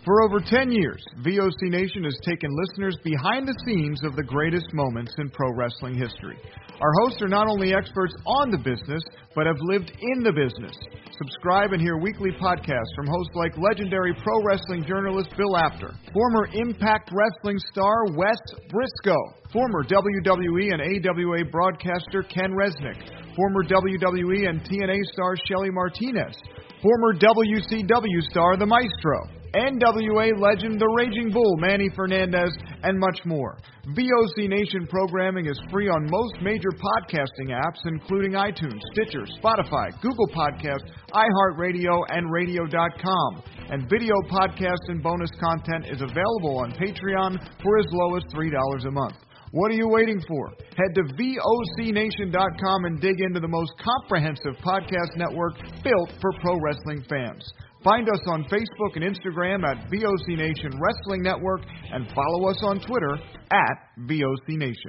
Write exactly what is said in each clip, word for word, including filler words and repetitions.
For over ten years, V O C Nation has taken listeners behind the scenes of the greatest moments in pro wrestling history. Our hosts are not only experts on the business, but have lived in the business. Subscribe and hear weekly podcasts from hosts like legendary pro wrestling journalist Bill Apter, former Impact Wrestling star Wes Briscoe, former W W E and A W A broadcaster Ken Resnick, former W W E and T N A star Shelly Martinez, former W C W star The Maestro, N W A legend The Raging Bull Manny Fernandez, and much more. V O C Nation programming is free on most major podcasting apps, including iTunes, Stitcher, Spotify, Google Podcasts, iHeartRadio, and radio dot com. And video podcast and bonus content is available on Patreon for as low as three dollars a month. What are you waiting for? Head to V O C nation dot com and dig into the most comprehensive podcast network built for pro wrestling fans. Find us on Facebook and Instagram at V O C Nation Wrestling Network and follow us on Twitter at V O C Nation.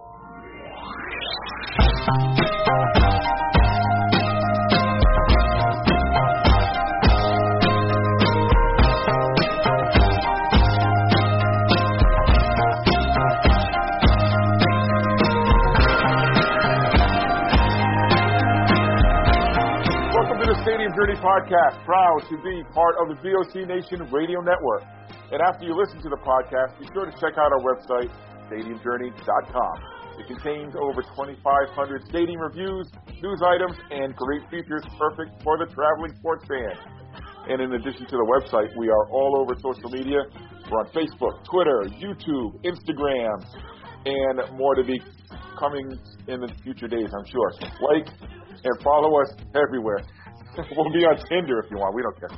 Stadium Journey Podcast, proud to be part of the V O C Nation Radio Network. And after you listen to the podcast, be sure to check out our website, stadium journey dot com. It contains over twenty-five hundred stadium reviews, news items, and great features perfect for the traveling sports fan. And in addition to the website, we are all over social media. We're on Facebook, Twitter, YouTube, Instagram, and more to be coming in the future days, I'm sure. So like and follow us everywhere. We'll be on Tinder if you want. We don't care.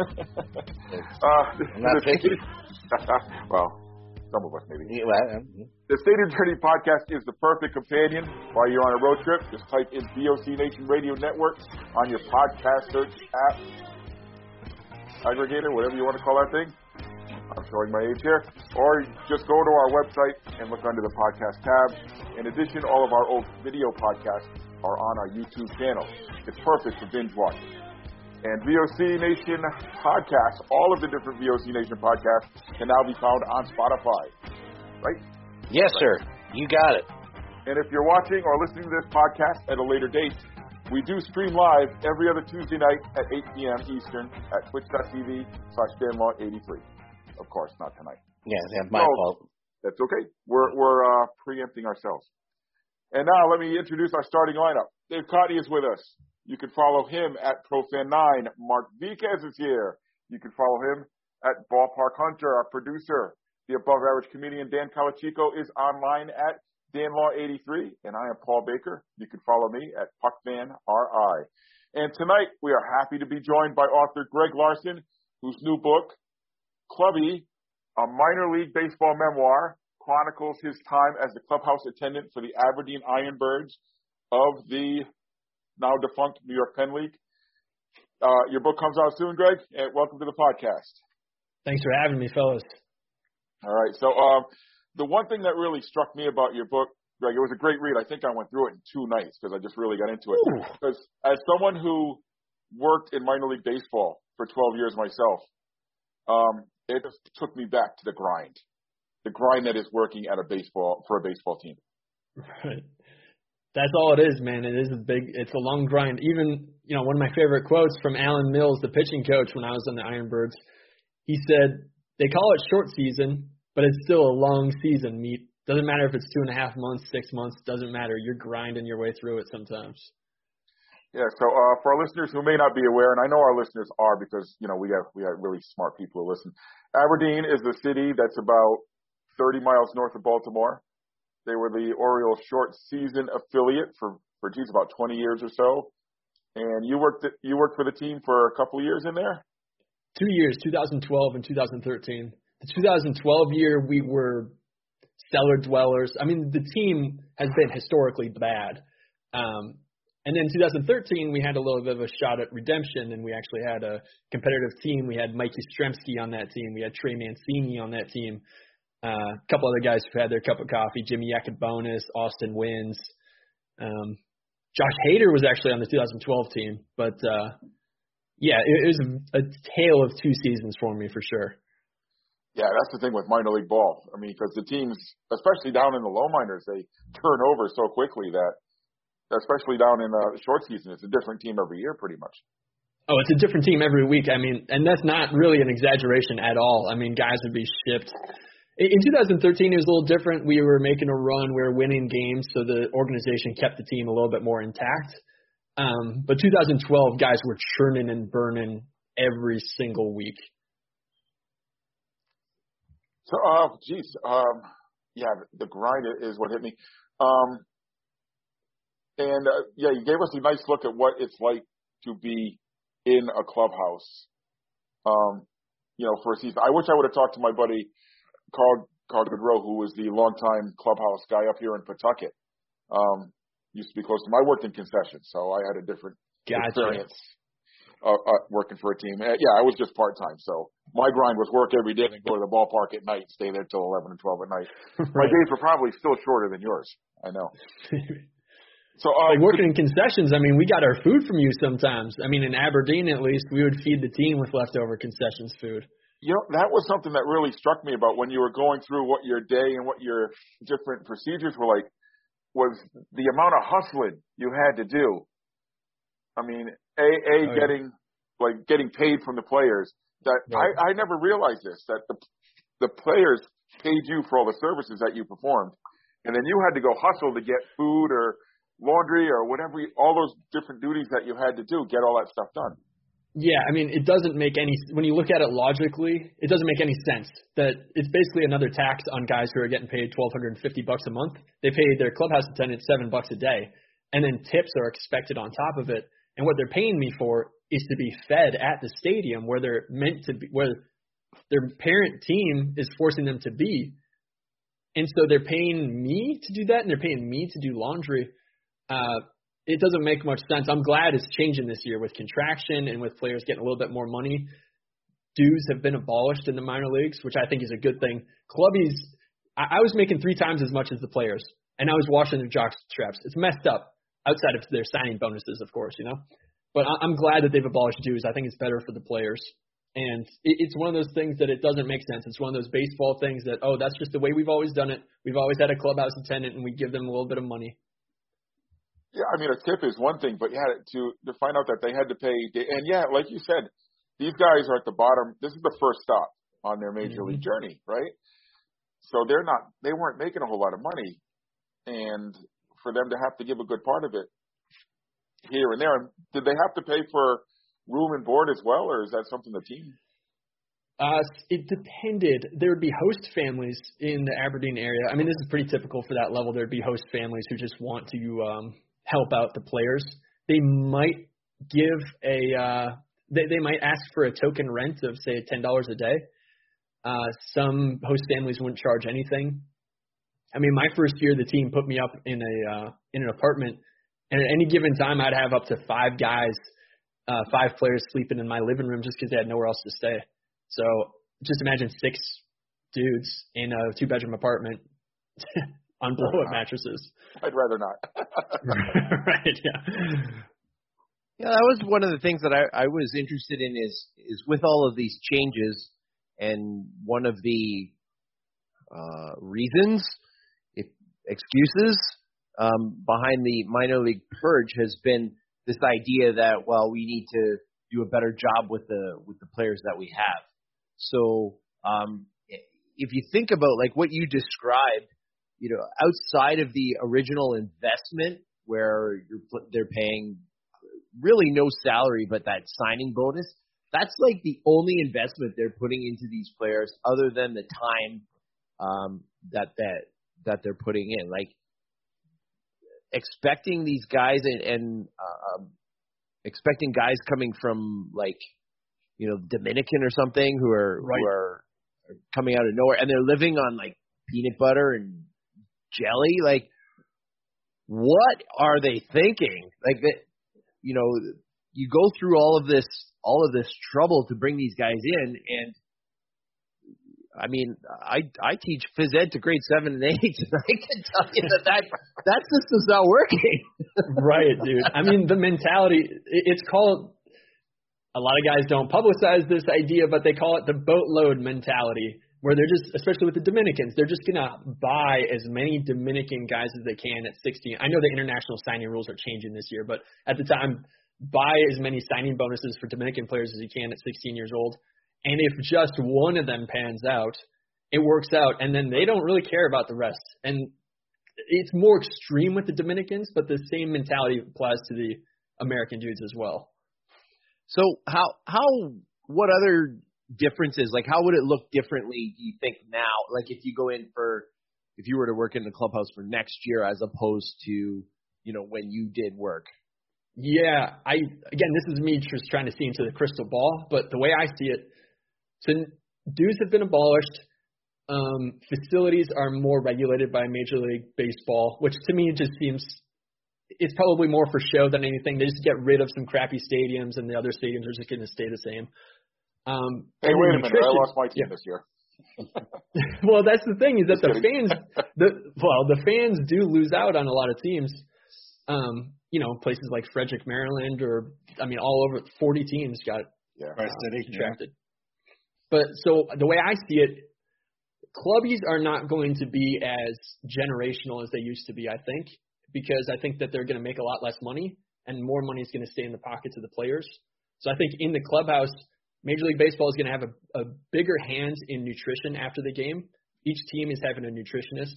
uh, I'm not picky. Well, some of us maybe. Yeah, well, um, the Stadium Journey Podcast is the perfect companion while you're on a road trip. Just type in V O C Nation Radio Network on your podcast search app, aggregator, whatever you want to call that thing. I'm showing my age here. Or just go to our website and look under the podcast tab. In addition, all of our old video podcasts are on our YouTube channel. It's perfect for binge watching. And V O C Nation podcasts, all of the different V O C Nation podcasts can now be found on Spotify. Right? Yes, right. Sir. You got it. And if you're watching or listening to this podcast at a later date, we do stream live every other Tuesday night at eight p.m. Eastern at twitch.tv slash danlaw83. Of course, not tonight. Yeah, that's my so, fault. That's okay. We're, we're uh, preempting ourselves. And now let me introduce our starting lineup. Dave Cotty is with us. You can follow him at ProFan nine. Mark Viquez is here. You can follow him at Ballpark Hunter, our producer. The above-average comedian Dan Calachico is online at danlaw eighty-three. And I am Paul Baker. You can follow me at PuckFanRI. And tonight we are happy to be joined by author Greg Larson, whose new book, Clubby, a minor league baseball memoir, chronicles his time as the clubhouse attendant for the Aberdeen Ironbirds of the now defunct New York Penn League. Uh, your book comes out soon, Greg, and welcome to the podcast. Thanks for having me, fellas. All right. So um, the one thing that really struck me about your book, Greg, it was a great read. I think I went through it in two nights because I just really got into it. Ooh. Because as someone who worked in minor league baseball for twelve years myself, um, it just took me back to the grind. The grind that is working at a baseball for a baseball team. Right. That's all it is, man. It is a big, it's a long grind. Even, you know, one of my favorite quotes from Alan Mills, the pitching coach when I was on the Ironbirds, he said, they call it short season, but it's still a long season. Meet doesn't matter if it's two and a half months, six months, doesn't matter. You're grinding your way through it sometimes. Yeah, so uh, for our listeners who may not be aware, and I know our listeners are because, you know, we have, we have really smart people who listen. Aberdeen is the city that's about thirty miles north of Baltimore. They were the Orioles' short season affiliate for, for geez, about twenty years or so. And you worked you worked for the team for a couple of years in there? Two years, two thousand twelve and two thousand thirteen. The two thousand twelve year, we were cellar dwellers. I mean, the team has been historically bad. Um, and then two thousand thirteen, we had a little bit of a shot at redemption, and we actually had a competitive team. We had Mike Yastrzemski on that team. We had Trey Mancini on that team. Uh, a couple other guys who had their cup of coffee, Jimmy Yacobonis, Austin Wins. Um, Josh Hader was actually on the two thousand twelve team. But, uh, yeah, it, it was a, a tale of two seasons for me for sure. Yeah, that's the thing with minor league ball. I mean, because the teams, especially down in the low minors, they turn over so quickly that, especially down in the short season, it's a different team every year pretty much. Oh, it's a different team every week. I mean, and that's not really an exaggeration at all. I mean, guys would be shipped. In two thousand thirteen, it was a little different. We were making a run. We were winning games, so the organization kept the team a little bit more intact. Um, but two thousand twelve, guys were churning and burning every single week. So, uh, geez, um, yeah, the grind is what hit me. Um, and, uh, yeah, you gave us a nice look at what it's like to be in a clubhouse, um, you know, for a season. I wish I would have talked to my buddy, Carl, Carl Goodrow, who was the longtime clubhouse guy up here in Pawtucket. Um, used to be close to him. I worked in concessions, so I had a different gotcha. experience. Uh, uh, working for a team. Uh, yeah, I was just part-time, so my grind was work every day and go to the ballpark at night, stay there till eleven and twelve at night. Right. My days were probably still shorter than yours. I know. So uh, like working in concessions, I mean, we got our food from you sometimes. I mean, in Aberdeen, at least, we would feed the team with leftover concessions food. You know, that was something that really struck me about when you were going through what your day and what your different procedures were like, was the amount of hustling you had to do. I mean, A, A oh, getting, yeah. like, getting paid from the players. That right. I, I never realized this, that the the players paid you for all the services that you performed. And then you had to go hustle to get food or laundry or whatever, all those different duties that you had to do, get all that stuff done. Yeah, I mean, it doesn't make any – when you look at it logically, it doesn't make any sense that it's basically another tax on guys who are getting paid twelve fifty bucks a month. They pay their clubhouse attendants seven bucks a day, and then tips are expected on top of it. And what they're paying me for is to be fed at the stadium where they're meant to be, where their parent team is forcing them to be. And so they're paying me to do that, and they're paying me to do laundry. Uh, it doesn't make much sense. I'm glad it's changing this year with contraction and with players getting a little bit more money. Dues have been abolished in the minor leagues, which I think is a good thing. Clubbies, I, I was making three times as much as the players, and I was washing their jock straps. It's messed up. Outside of their signing bonuses, of course, you know. But I'm glad that they've abolished dues. I think it's better for the players. And it's one of those things that it doesn't make sense. It's one of those baseball things that, oh, that's just the way we've always done it. We've always had a clubhouse attendant, and we give them a little bit of money. Yeah, I mean, a tip is one thing, but yeah, to to find out that they had to pay, and yeah, like you said, these guys are at the bottom. This is the first stop on their major mm-hmm. league journey, right? So they're not, they weren't making a whole lot of money, and for them to have to give a good part of it here and there. Did they have to pay for room and board as well, or is that something the team? Uh, it depended. There would be host families in the Aberdeen area. I mean, this is pretty typical for that level. There would be host families who just want to um, help out the players. They might give a uh, they, they might ask for a token rent of, say, ten dollars a day. Uh, some host families wouldn't charge anything. I mean, my first year, the team put me up in a uh, in an apartment, and at any given time, I'd have up to five guys, uh, five players sleeping in my living room just because they had nowhere else to stay. So just imagine six dudes in a two-bedroom apartment on blow-up mattresses. I'd rather not. Right? Yeah. Yeah, that was one of the things that I, I was interested in is is with all of these changes, and one of the uh, reasons. excuses um, behind the minor league purge has been this idea that, well, we need to do a better job with the with the players that we have. So um, if you think about like what you described, you know, outside of the original investment where you're they're paying really no salary but that signing bonus, that's like the only investment they're putting into these players other than the time um, that that. that they're putting in, like expecting these guys and, and uh, um, expecting guys coming from like, you know, Dominican or something who are, right. who are coming out of nowhere and they're living on like peanut butter and jelly. Like, what are they thinking? Like that, you know, you go through all of this, all of this trouble to bring these guys in, and I mean, I I teach phys ed to grade seven and eight, and I can tell you that that, that system's not working. Right, dude. I mean, the mentality, it's called, a lot of guys don't publicize this idea, but they call it the boatload mentality, where they're just, especially with the Dominicans, they're just going to buy as many Dominican guys as they can at sixteen. I know the international signing rules are changing this year, but at the time, buy as many signing bonuses for Dominican players as you can at sixteen years old. And if just one of them pans out, it works out, and then they don't really care about the rest. And it's more extreme with the Dominicans, but the same mentality applies to the American dudes as well. So how how what other differences, like how would it look differently, do you think, now? Like if you go in for, if you were to work in the clubhouse for next year as opposed to, you know, when you did work? Yeah, I again, this is me just trying to see into the crystal ball, but the way I see it, so dues have been abolished. Um, facilities are more regulated by Major League Baseball, which to me just seems it's probably more for show than anything. They just get rid of some crappy stadiums, and the other stadiums are just going to stay the same. Um, hey, wait a minute! I lost my team yeah. this year. Well, that's the thing is that Just the kidding. fans, the well, the fans do lose out on a lot of teams. Um, you know, places like Frederick, Maryland, or I mean, all over forty teams got Yeah. uh, contracted. But so the way I see it, clubbies are not going to be as generational as they used to be, I think, because I think that they're going to make a lot less money and more money is going to stay in the pockets of the players. So I think in the clubhouse, Major League Baseball is going to have a, a bigger hand in nutrition after the game. Each team is having a nutritionist.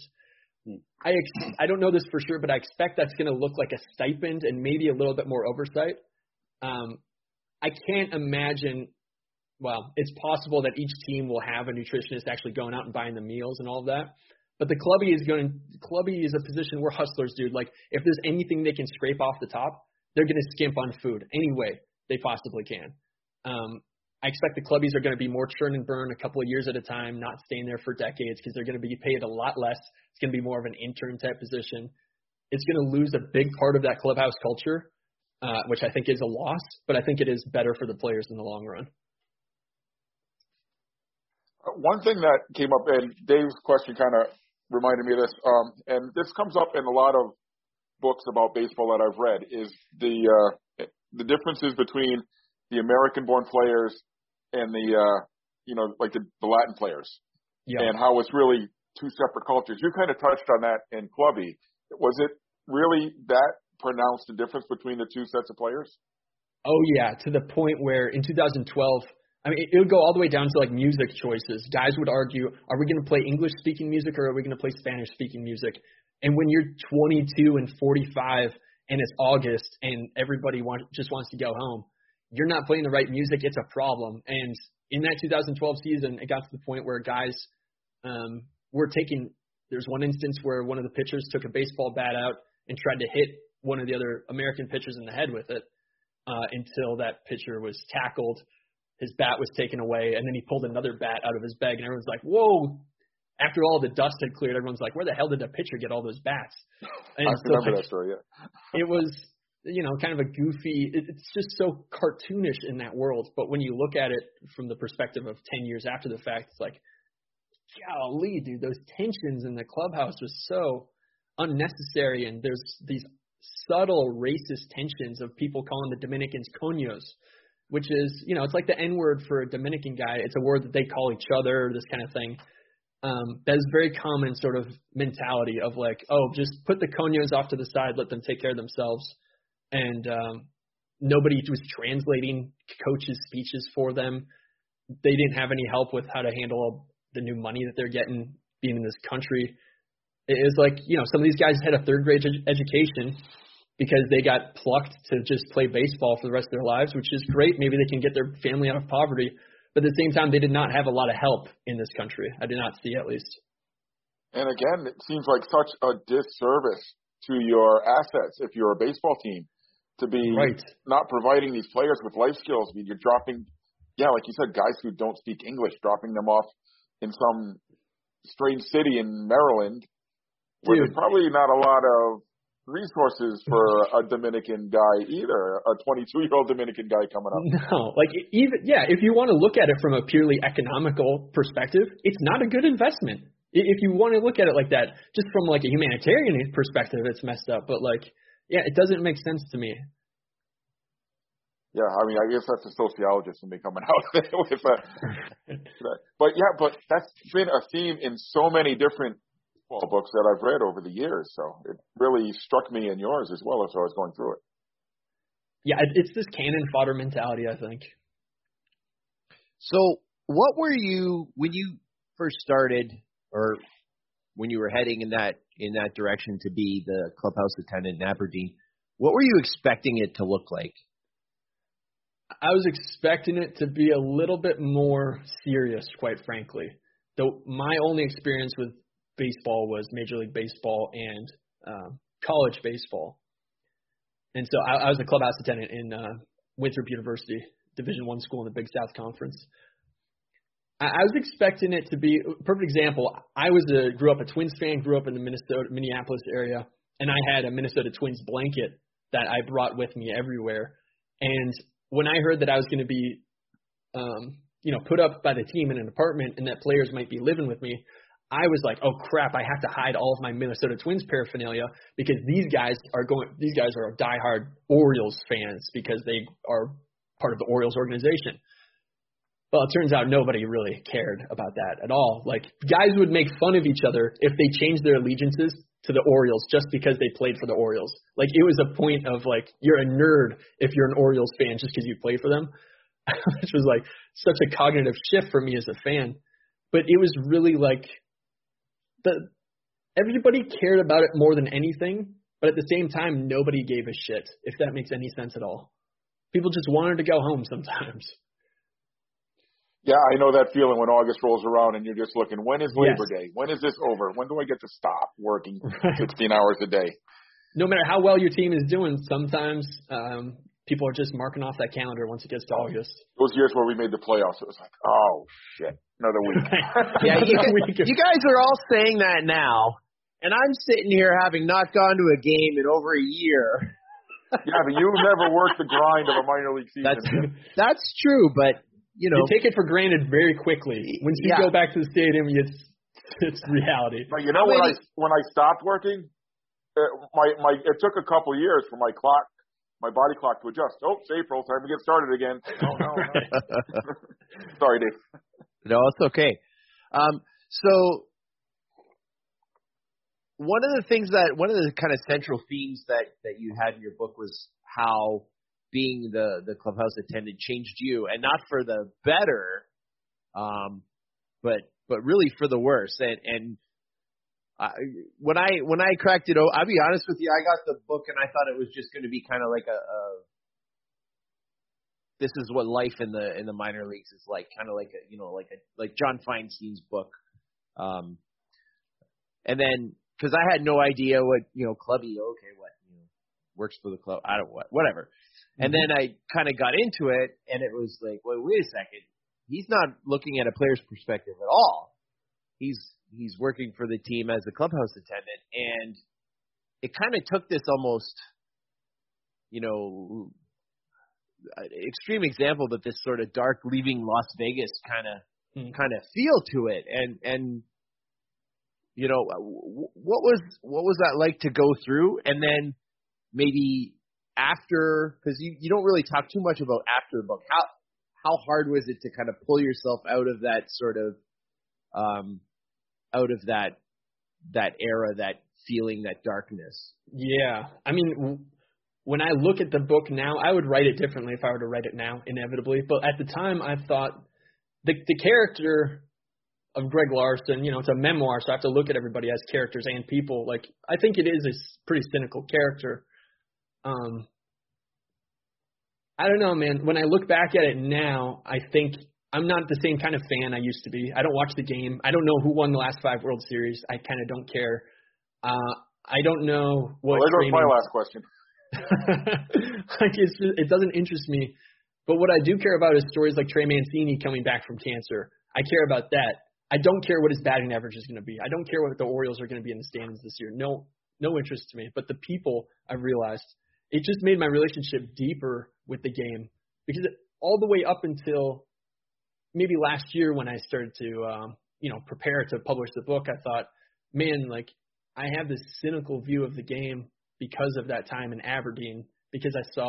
I ex- I don't know this for sure, but I expect that's going to look like a stipend and maybe a little bit more oversight. Um, I can't imagine. Well, it's possible that each team will have a nutritionist actually going out and buying the meals and all of that. But the clubby is going. Clubby is a position where hustlers, dude. Like if there's anything they can scrape off the top, they're going to skimp on food any way they possibly can. Um, I expect the clubbies are going to be more churn and burn a couple of years at a time, not staying there for decades because they're going to be paid a lot less. It's going to be more of an intern type position. It's going to lose a big part of that clubhouse culture, uh, which I think is a loss, but I think it is better for the players in the long run. One thing that came up, and Dave's question kind of reminded me of this, um, and this comes up in a lot of books about baseball that I've read, is the uh, the differences between the American-born players and the, uh, you know, like the, the Latin players, Yeah. and how it's really two separate cultures. You kind of touched on that in Clubby. Was it really that pronounced a difference between the two sets of players? Oh, yeah, to the point where in two thousand twelve, I mean, it would go all the way down to like music choices. Guys would argue, are we going to play English-speaking music or are we going to play Spanish-speaking music? And when you're twenty-two and forty-five and it's August and everybody want, just wants to go home, you're not playing the right music, it's a problem. And in that two thousand twelve season, it got to the point where guys um, were taking – there's one instance where one of the pitchers took a baseball bat out and tried to hit one of the other American pitchers in the head with it uh, until that pitcher was tackled. His bat was taken away, and then he pulled another bat out of his bag, and everyone's like, whoa. After all the dust had cleared, everyone's like, where the hell did the pitcher get all those bats? And I so, remember like, that story, yeah. It was, you know, kind of a goofy, it, it's just so cartoonish in that world. But when you look at it from the perspective of ten years after the fact, it's like, golly, dude, those tensions in the clubhouse was so unnecessary. And there's these subtle racist tensions of people calling the Dominicans coños, which is, you know, it's like the N-word for a Dominican guy. It's a word that they call each other, this kind of thing. Um, that is very common sort of mentality of like, oh, just put the coños off to the side, let them take care of themselves. And um, nobody was translating coaches' speeches for them. They didn't have any help with how to handle the new money that they're getting being in this country. It is like, you know, some of these guys had a third grade ed- education because they got plucked to just play baseball for the rest of their lives, which is great. Maybe they can get their family out of poverty. But at the same time, they did not have a lot of help in this country. I did not see, at least. And again, it seems like such a disservice to your assets if you're a baseball team to be right. not providing these players with life skills. I mean, you're dropping, yeah, like you said, guys who don't speak English, dropping them off in some strange city in Maryland where Dude. there's probably not a lot of resources for a Dominican guy either, a twenty-two-year-old Dominican guy coming up. No, like even, yeah, if you want to look at it from a purely economical perspective, it's not a good investment. If you want to look at it like that, just from like a humanitarian perspective, it's messed up. But like, yeah, it doesn't make sense to me. Yeah, I mean, I guess that's a sociologist when they coming out with a, but yeah, but that's been a theme in so many different football books that I've read over the years. So it really struck me in yours as well as I was going through it. Yeah, it's this cannon fodder mentality, I think. So what were you, when you first started, or when you were heading in that in that direction to be the clubhouse attendant in Aberdeen, what were you expecting it to look like? I was expecting it to be a little bit more serious, quite frankly. Though my only experience with baseball was Major League Baseball and um, college baseball. And so I, I was a clubhouse attendant in uh, Winthrop University, Division One school in the Big South Conference. I, I was expecting it to be – perfect example, I was a grew up a Twins fan, grew up in the Minnesota, Minneapolis area, and I had a Minnesota Twins blanket that I brought with me everywhere. And when I heard that I was going to be, um, you know, put up by the team in an apartment and that players might be living with me, I was like, oh crap, I have to hide all of my Minnesota Twins paraphernalia because these guys are going, these guys are diehard Orioles fans because they are part of the Orioles organization. Well, it turns out nobody really cared about that at all. Like, guys would make fun of each other if they changed their allegiances to the Orioles just because they played for the Orioles. Like, it was a point of, like, you're a nerd if you're an Orioles fan just because you play for them, which was, like, such a cognitive shift for me as a fan. But it was really, like, the everybody cared about it more than anything, but at the same time, nobody gave a shit, if that makes any sense at all. People just wanted to go home sometimes. Yeah, I know that feeling when August rolls around and you're just looking, when is Labor Yes. Day? When is this over? When do I get to stop working Right. sixteen hours a day? No matter how well your team is doing, sometimes um, people are just marking off that calendar once it gets to August. Those years where we made the playoffs, it was like, oh, shit, another week. Yeah, you, Another week of- you guys are all saying that now, and I'm sitting here having not gone to a game in over a year. Yeah, but you've never worked the grind of a minor league season. That's that's true, but you know, You take it for granted very quickly. Once you Yeah. go back to the stadium, it's it's reality. But you know, How when many- I when I stopped working, it, my my it took a couple of years for my clock, my body clock to adjust. Oh, it's April, time to get started again. No, no, no. Sorry, Dave. no, it's okay. Um, so one of the things that one of the kind of central themes that that you had in your book was how being the the clubhouse attendant changed you, and not for the better, um, but but really for the worse. And and I, when I when I cracked it, I'll be honest with you, I got the book and I thought it was just going to be kind of like a, a this is what life in the in the minor leagues is like, kind of like a you know like a like John Feinstein's book, um, and then because I had no idea what you know clubby okay what you know works for the club I don't what whatever. And then I kind of got into it, and it was like, well, wait a second. He's not looking at a player's perspective at all. He's he's working for the team as a clubhouse attendant, and it kind of took this almost, you know, extreme example, but this sort of dark leaving Las Vegas kind of Hmm. kind of feel to it. And and you know, what was what was that like to go through, and then maybe after, because you, you don't really talk too much about after the book. How how hard was it to kind of pull yourself out of that sort of um out of that that era, that feeling, that darkness? Yeah. I mean, w- when I look at the book now, I would write it differently if I were to write it now, inevitably. But at the time, I thought the the character of Greg Larson, you know, it's a memoir, so I have to look at everybody as characters and people. Like, I think it is a s- pretty cynical character. Um, I don't know, man. When I look back at it now, I think I'm not the same kind of fan I used to be. I don't watch the game. I don't know who won the last five World Series. I kind of don't care. Uh, I don't know what. Well, there goes my training- last question. like it's just, it doesn't interest me. But what I do care about is stories like Trey Mancini coming back from cancer. I care about that. I don't care what his batting average is going to be. I don't care what the Orioles are going to be in the standings this year. No, no interest to me. But the people, I've realized, it just made my relationship deeper with the game, because it, all the way up until maybe last year when I started to, um, you know, prepare to publish the book, I thought, man, like I have this cynical view of the game because of that time in Aberdeen, because I saw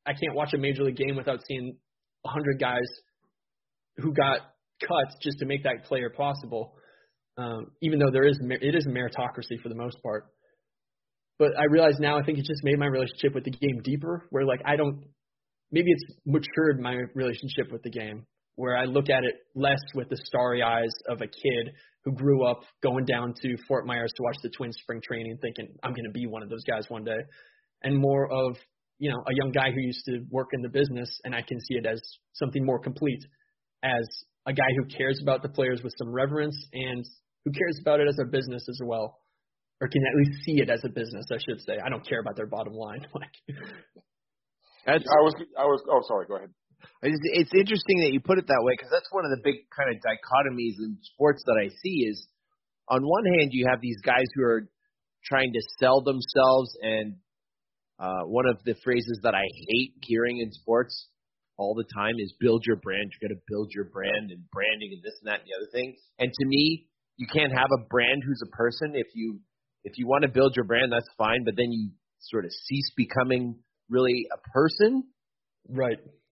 I can't watch a major league game without seeing a hundred guys who got cut just to make that player possible. Um, even though there is, it is a meritocracy for the most part. But I realize now, I think it just made my relationship with the game deeper, where like I don't, maybe it's matured my relationship with the game, where I look at it less with the starry eyes of a kid who grew up going down to Fort Myers to watch the Twins spring training thinking, I'm going to be one of those guys one day, and more of, you know, a young guy who used to work in the business, and I can see it as something more complete, as a guy who cares about the players with some reverence and who cares about it as a business as well, or can at least see it as a business, I should say. I don't care about their bottom line. That's, I was, I was, oh, sorry, go ahead. It's, it's interesting that you put it that way, because that's one of the big kind of dichotomies in sports that I see is, on one hand, you have these guys who are trying to sell themselves, and uh, one of the phrases that I hate hearing in sports all the time is build your brand. You got to build your brand, and branding and this and that and the other thing. And to me, you can't have a brand who's a person. If you if you want to build your brand, that's fine, but then you sort of cease becoming really a person. Right.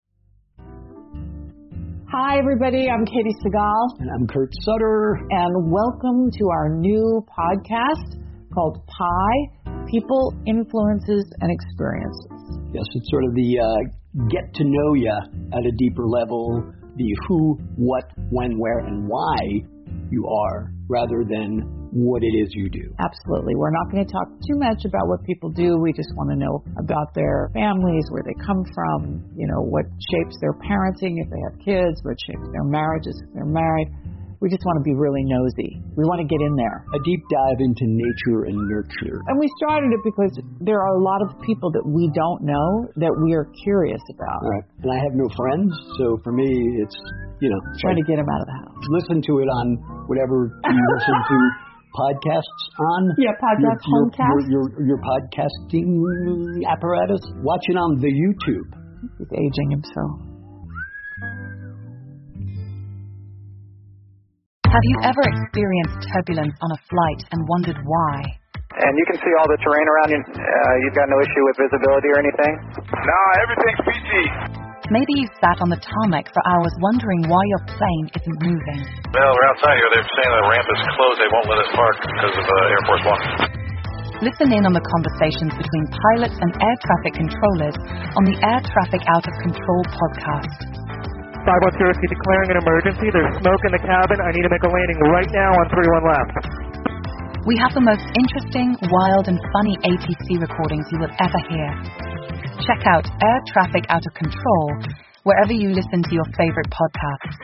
Hi, everybody. I'm Katie Segal. And I'm Kurt Sutter. And welcome to our new podcast called Pi, People, Influences, and Experiences. Yes, it's sort of the uh, get to know you at a deeper level, the who, what, when, where, and why you are, rather than what it is you do. Absolutely. We're not going to talk too much about what people do. We just want to know about their families, where they come from, you know, what shapes their parenting if they have kids, what shapes their marriages if they're married. We just want to be really nosy. We want to get in there. A deep dive into nature and nurture. And we started it because there are a lot of people that we don't know that we are curious about. Right. And I have no friends, so for me, it's, you know. Trying like, to get them out of the house. Listen to it on whatever you listen to podcasts on. Yeah, podcast, your, homecast. Your, your, your podcasting apparatus. Watch it on the YouTube. He's aging himself. Have you ever experienced turbulence on a flight and wondered why? And you can see all the terrain around you. Uh, you've got no issue with visibility or anything? No, everything's peachy. Maybe you sat on the tarmac for hours wondering why your plane isn't moving. Well, we're outside here. They're saying the ramp is closed. They won't let us park because of uh, Air Force One. Listen in on the conversations between pilots and air traffic controllers on the Air Traffic Out of Control podcast. five one zero, declaring an emergency. There's smoke in the cabin. I need to make a landing right now on three one left. We have the most interesting, wild, and funny A T C recordings you will ever hear. Check out Air Traffic Out of Control wherever you listen to your favorite podcasts.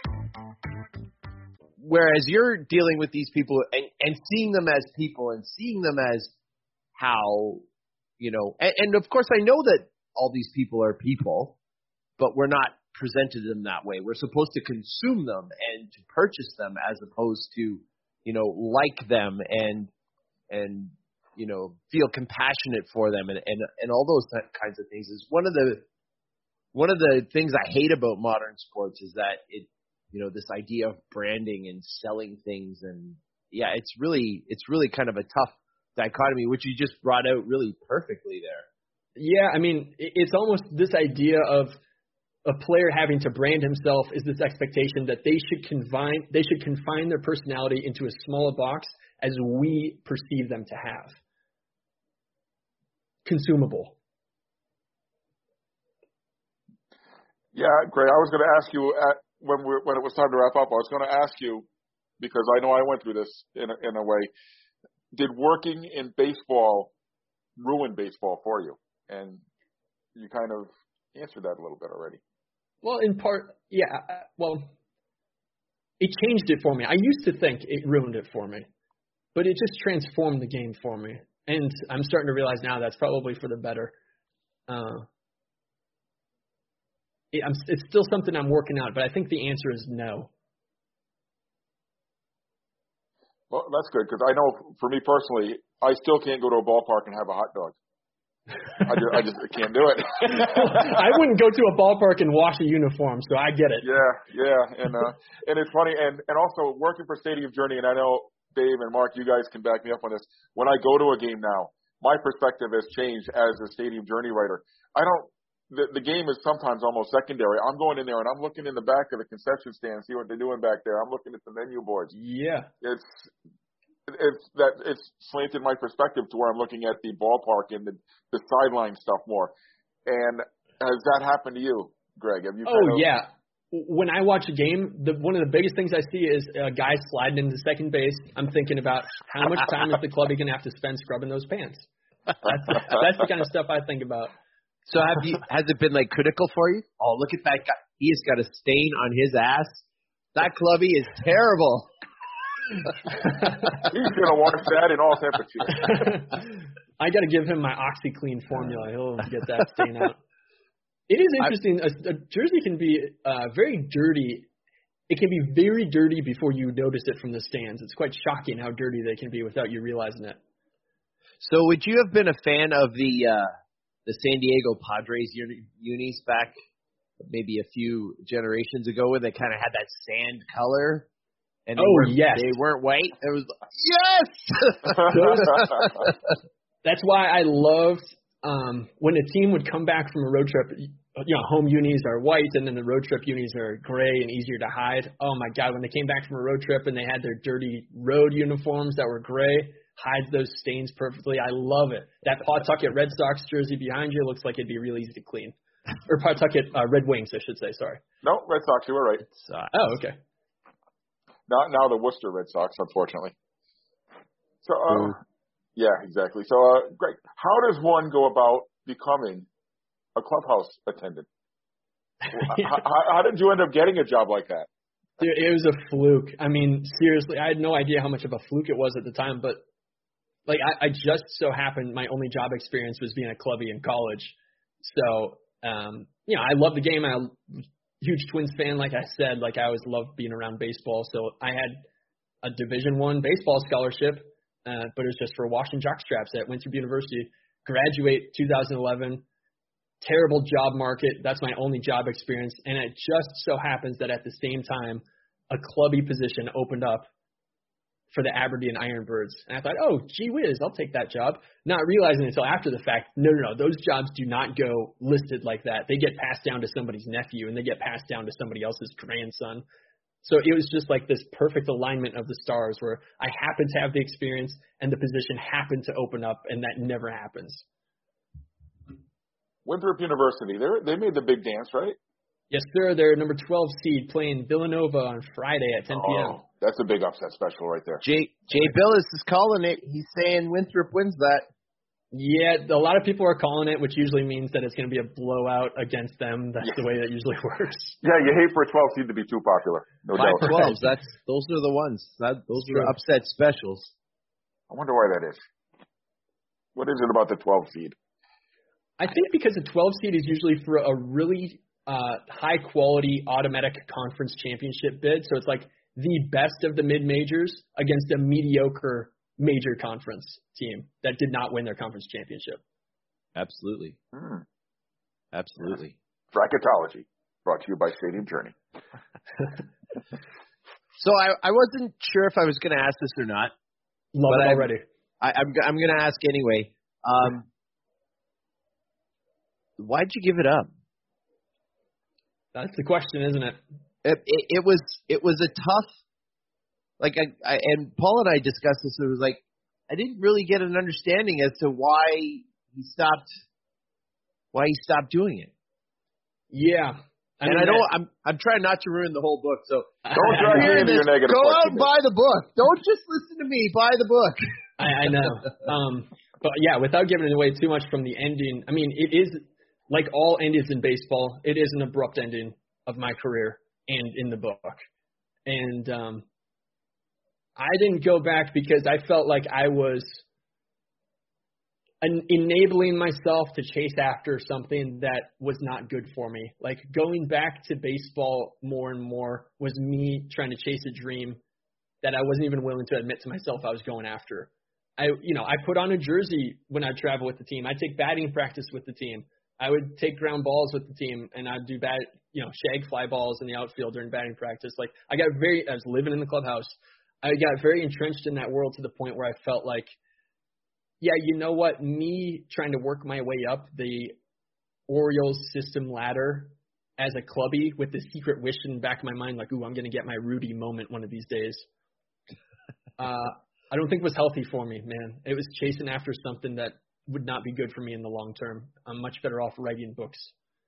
Whereas you're dealing with these people and, and seeing them as people and seeing them as how, you know, and, and of course I know that all these people are people, but we're not presented them that way. We're supposed to consume them and to purchase them as opposed to, you know, like them and, and, you know, feel compassionate for them and, and, and all those kinds of things. Is one of the, one of the things I hate about modern sports is that it, you know, this idea of branding and selling things. And yeah, it's really, it's really kind of a tough dichotomy, which you just brought out really perfectly there. Yeah. I mean, it's almost this idea of a player having to brand himself is this expectation that they should confine, they should confine their personality into as small a box as we perceive them to have. Consumable. Yeah, Gray, I was going to ask you at, when we when it was time to wrap up, I was going to ask you, because I know I went through this in a, in a way, did working in baseball ruin baseball for you? And you kind of answered that a little bit already. Well, in part, yeah. Well, it changed it for me. I used to think it ruined it for me, but it just transformed the game for me. And I'm starting to realize now that's probably for the better. Uh, it, I'm, it's still something I'm working out, but I think the answer is no. Well, that's good, because I know for me personally, I still can't go to a ballpark and have a hot dog. I just, I just can't do it. I wouldn't go to a ballpark and wash a uniform, so I get it. Yeah, yeah, and uh, and it's funny, and and also working for Stadium Journey, and I know Dave and Mark, you guys can back me up on this. When I go to a game now, my perspective has changed as a Stadium Journey writer. I don't the, the game is sometimes almost secondary. I'm going in there and I'm looking in the back of the concession stand, see what they're doing back there. I'm looking at the menu boards. Yeah. It's it's that it's slanted my perspective to where I'm looking at the ballpark and the, the sideline stuff more. And has that happened to you, Greg? Have you? Oh kind of, yeah. When I watch a game, the, one of the biggest things I see is a guy sliding into second base. I'm thinking about how much time is the clubby going to have to spend scrubbing those pants. That's, that's the kind of stuff I think about. So have you? Has it been like critical for you? Oh, look at that guy. He has got a stain on his ass. That clubby is terrible. He's going to wash that in all temperatures. I got to give him my OxyClean formula. He'll get that stain out. It is interesting. A, a jersey can be uh, very dirty. It can be very dirty before you notice it from the stands. It's quite shocking how dirty they can be without you realizing it. So would you have been a fan of the uh, the San Diego Padres uni- unis back maybe a few generations ago when they kind of had that sand color? And they oh, weren't, yes. They weren't white. It was yes! Those, that's why I loved um, when a team would come back from a road trip. You know, home unis are white, and then the road trip unis are gray and easier to hide. Oh, my God, when they came back from a road trip and they had their dirty road uniforms that were gray, hides those stains perfectly. I love it. That Pawtucket Red Sox jersey behind you looks like it'd be real easy to clean. Or Pawtucket uh, Red Wings, I should say, sorry. No, Red Sox, you were right. Uh, oh, okay. Not now the Worcester Red Sox, unfortunately. So, uh, yeah, exactly. So, uh, Greg, how does one go about becoming a clubhouse attendant? how, how did you end up getting a job like that? Dude, it was a fluke. I mean, seriously, I had no idea how much of a fluke it was at the time, but like I, I just so happened my only job experience was being a clubby in college. So, um, you know, I love the game. I'm a huge Twins fan, like I said. Like I always loved being around baseball. So I had a Division One baseball scholarship, uh, but it was just for washing jockstraps at Winthrop University. Graduate two thousand eleven. Terrible job market. That's my only job experience. And it just so happens that at the same time, a clubby position opened up for the Aberdeen Ironbirds. And I thought, oh, gee whiz, I'll take that job. Not realizing until after the fact, no, no, no, those jobs do not go listed like that. They get passed down to somebody's nephew, and they get passed down to somebody else's grandson. So it was just like this perfect alignment of the stars where I happened to have the experience and the position happened to open up, and that never happens. Winthrop University, they they made the big dance, right? Yes, sir. They're number twelve seed playing Villanova on Friday at ten p.m. Oh, that's a big upset special right there. Jay Jay Billis is calling it. He's saying Winthrop wins that. Yeah, a lot of people are calling it, which usually means that it's going to be a blowout against them. That's yeah. the way that usually works. Yeah, you hate for a twelve seed to be too popular. No doubt. twelves, that's those are the ones. That, those are upset specials. I wonder why that is. What is it about the twelve seed? I think because the twelve seed is usually for a really uh, high-quality automatic conference championship bid. So it's like the best of the mid-majors against a mediocre major conference team that did not win their conference championship. Absolutely. Hmm. Absolutely. Bracketology, brought to you by Stadium Journey. So I, I wasn't sure if I was going to ask this or not. Love but it already. I, I'm, I'm going to ask anyway. Um, Why'd you give it up? That's the question, isn't it? It, it, it was it was a tough, like I, I and Paul and I discussed this. It was like I didn't really get an understanding as to why he stopped, why he stopped doing it. Yeah, I and mean, I don't. That, I'm I'm trying not to ruin the whole book. So don't try to hear your negative. Go out and buy the book. Don't just listen to me. Buy the book. I, I know. um, but yeah, without giving away too much from the ending, I mean, it is. Like all endings in baseball, it is an abrupt ending of my career and in the book. And um, I didn't go back because I felt like I was en- enabling myself to chase after something that was not good for me. Like going back to baseball more and more was me trying to chase a dream that I wasn't even willing to admit to myself I was going after. I, you know, I put on a jersey when I travel with the team. I take batting practice with the team. I would take ground balls with the team, and I'd do bat, you know, shag fly balls in the outfield during batting practice. Like I got very, I was living in the clubhouse. I got very entrenched in that world to the point where I felt like, yeah, you know what? Me trying to work my way up the Orioles system ladder as a clubby with the secret wish in the back of my mind, like, ooh, I'm going to get my Rudy moment one of these days. Uh, I don't think it was healthy for me, man. It was chasing after something that would not be good for me in the long term. I'm much better off writing books.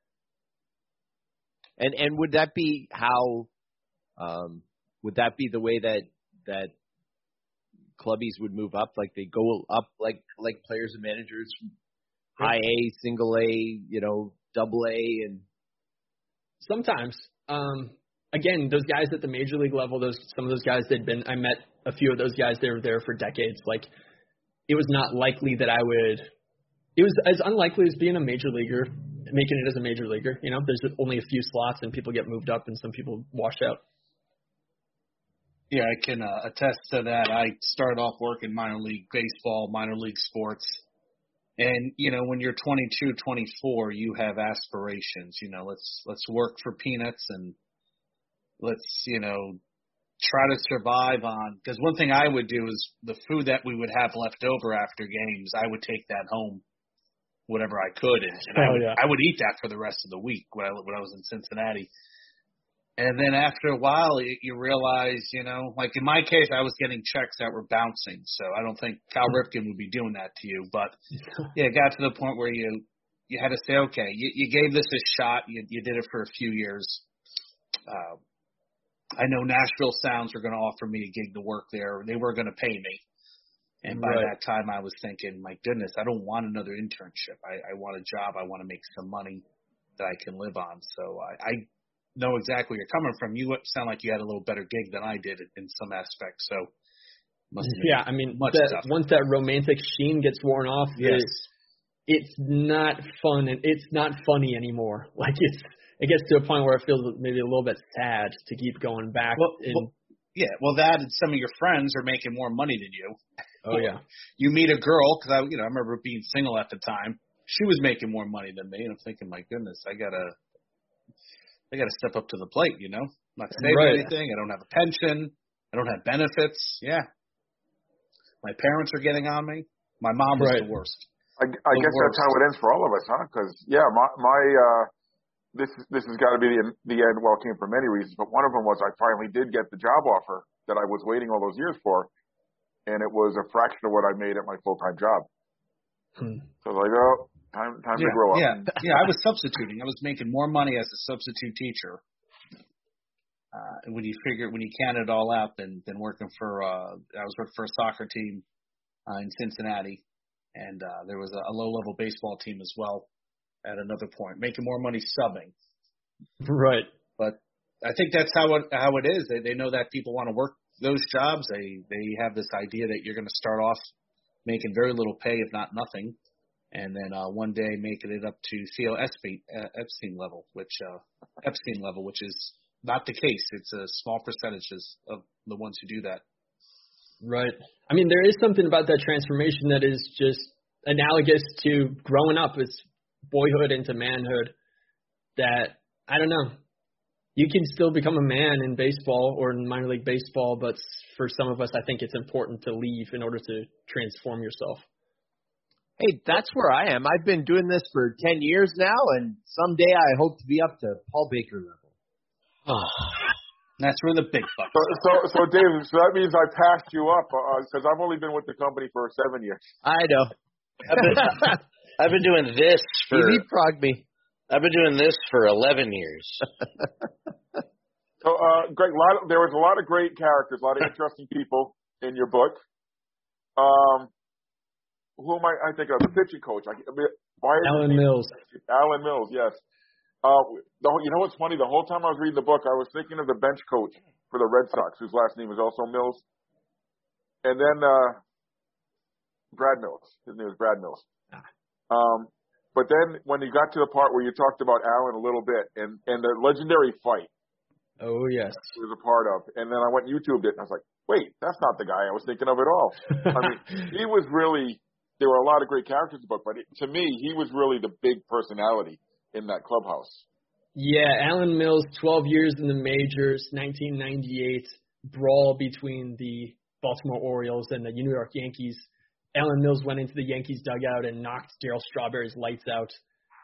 And and would that be how? Um, would that be the way that that clubbies would move up? Like they go up, like like players and managers, from high A, single A, you know, double A, and sometimes. Um, again, those guys at the major league level, those some of those guys they'd been. I met a few of those guys. They were there for decades. Like it was not likely that I would. It was as unlikely as being a major leaguer, making it as a major leaguer. You know, there's only a few slots, and people get moved up, and some people wash out. Yeah, I can uh, attest to that. I started off working minor league baseball, minor league sports. And, you know, when you're twenty-two, twenty-four, you have aspirations. You know, let's let's work for peanuts and let's, you know, try to survive on. Because one thing I would do is the food that we would have left over after games, I would take that home, whatever I could. And, and I, would, yeah. I would eat that for the rest of the week when I, when I was in Cincinnati. And then after a while, you, you realize, you know, like in my case, I was getting checks that were bouncing. So I don't think Cal Ripken would be doing that to you. But yeah, it got to the point where you you had to say, okay, you, you gave this a shot. You, you did it for a few years. Uh, I know Nashville Sounds were going to offer me a gig to work there. They were going to pay me. And by Right. that time, I was thinking, my goodness, I don't want another internship. I, I want a job. I want to make some money that I can live on. So I, I know exactly where you're coming from. You sound like you had a little better gig than I did in some aspects. So must have been yeah, I mean, much that, tougher. once that romantic sheen gets worn off, Yes. it's, it's not fun and it's not funny anymore. Like it's it gets to a point where it feels maybe a little bit sad to keep going back. Well, in, well, yeah, well, that and some of your friends are making more money than you. oh yeah, You meet a girl, because I, you know, I remember being single at the time. She was making more money than me, and I'm thinking, my goodness, I gotta, I gotta step up to the plate. You know, I'm not saving Right. anything. I don't have a pension. I don't have benefits. Yeah, my parents are getting on me. My mom was Right. the worst. I, I The guess worst. that's how it ends for all of us, huh? Because yeah, my my uh, this this has got to be the the end. Well, it came for many reasons, but one of them was I finally did get the job offer that I was waiting all those years for, and it was a fraction of what I made at my full time job. Hmm. So I was like, oh, time time yeah, to grow up. yeah, yeah. I was substituting. I was making more money as a substitute teacher. Uh, and when you figure, when you count it all out, than than working for, uh, I was working for a soccer team uh, in Cincinnati, and uh, there was a, a low level baseball team as well. At another point, making more money subbing. right. But I think that's how it how it is. They they know that people want to work those jobs. They they have this idea that you're going to start off making very little pay, if not nothing, and then uh, one day making it up to Theo Epstein, uh, Epstein level, which uh, Epstein level, which is not the case. It's a small percentages of the ones who do that. Right. I mean, there is something about that transformation that is just analogous to growing up. It's boyhood into manhood that, I don't know, you can still become a man in baseball or in minor league baseball, but for some of us, I think it's important to leave in order to transform yourself. Hey, that's where I am. I've been doing this for ten years now, and someday I hope to be up to Paul Baker level. Oh, that's where the big bucks So, are. so, so Dave, so that means I passed you up because uh, I've only been with the company for seven years. I know. I've been, I've been doing this for. Easy prog me. I've been doing this for eleven years. So, uh, Greg, a lot of, there was a lot of great characters, a lot of interesting people in your book. Um, who am I? I think of the pitching coach. I, I mean, why is Alan his name- Mills. Alan Mills, yes. Uh, the, whole- you know what's funny? The whole time I was reading the book, I was thinking of the bench coach for the Red Sox, whose last name is also Mills. And then uh, Brad Mills. His name is Brad Mills. Um, but then when you got to the part where you talked about Alan a little bit and, and the legendary fight Oh, yes. he was a part of, and then I went and YouTubed it, and I was like, wait, that's not the guy I was thinking of at all. I mean, he was really, there were a lot of great characters in the book, but it, to me, he was really the big personality in that clubhouse. Yeah, Alan Mills, twelve years in the majors, nineteen ninety-eight, brawl between the Baltimore Orioles and the New York Yankees. Alan Mills went into the Yankees dugout and knocked Darryl Strawberry's lights out.